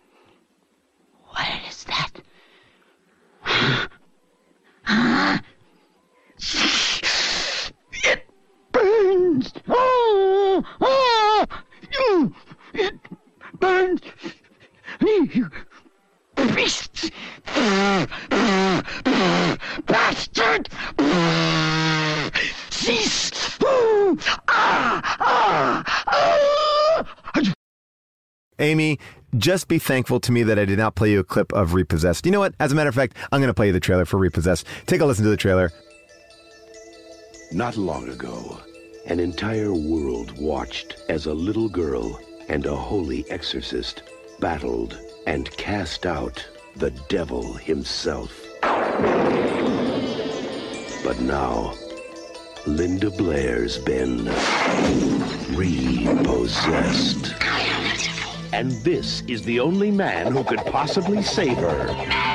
is that? It burns. It burns. You beast. Bastard. Cease. Amy, just be thankful to me that I did not play you a clip of Repossessed. You know what? As a matter of fact, I'm going to play you the trailer for Repossessed. Take a listen to the trailer. Not long ago, an entire world watched as a little girl and a holy exorcist battled and cast out the devil himself. But now, Linda Blair's been repossessed. And this is the only man who could possibly save her.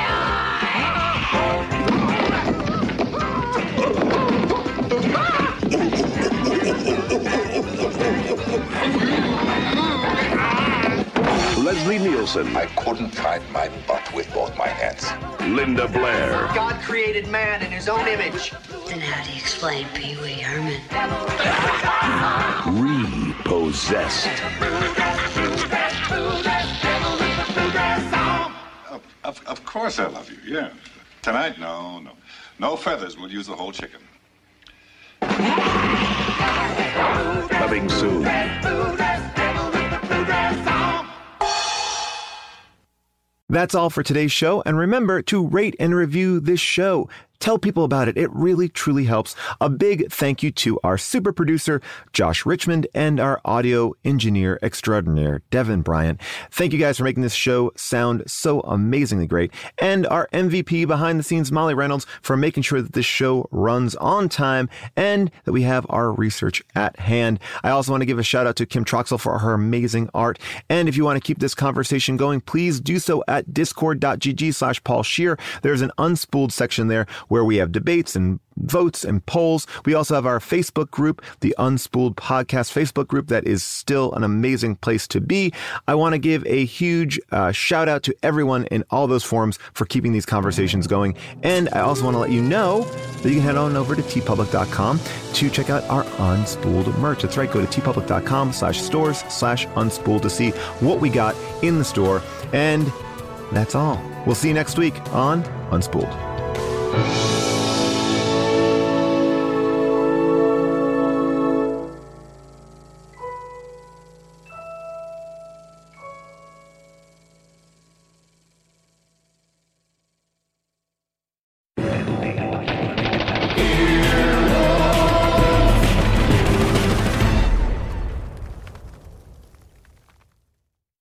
Leslie Nielsen. I couldn't find my butt with both my hands. Linda Blair. God created man in his own image. Then how do you explain Pee Wee Herman? Repossessed. Of course I love you, yeah. Tonight, no. No feathers, we'll use the whole chicken. Coming soon. That's all for today's show. And remember to rate and review this show. Tell people about it. It really, truly helps. A big thank you to our super producer, Josh Richmond, and our audio engineer extraordinaire, Devin Bryant. Thank you guys for making this show sound so amazingly great. And our MVP behind the scenes, Molly Reynolds, for making sure that this show runs on time and that we have our research at hand. I also want to give a shout out to Kim Troxel for her amazing art. And if you want to keep this conversation going, please do so at discord.gg/Paul Scheer. There's an unspooled section there where we have debates and votes and polls. We also have our Facebook group, the Unspooled Podcast Facebook group, that is still an amazing place to be. I want to give a huge shout out to everyone in all those forums for keeping these conversations going. And I also want to let you know that you can head on over to tpublic.com to check out our Unspooled merch. That's right. Go to tpublic.com/stores/unspooled to see what we got in the store. And that's all. We'll see you next week on Unspooled. Bye.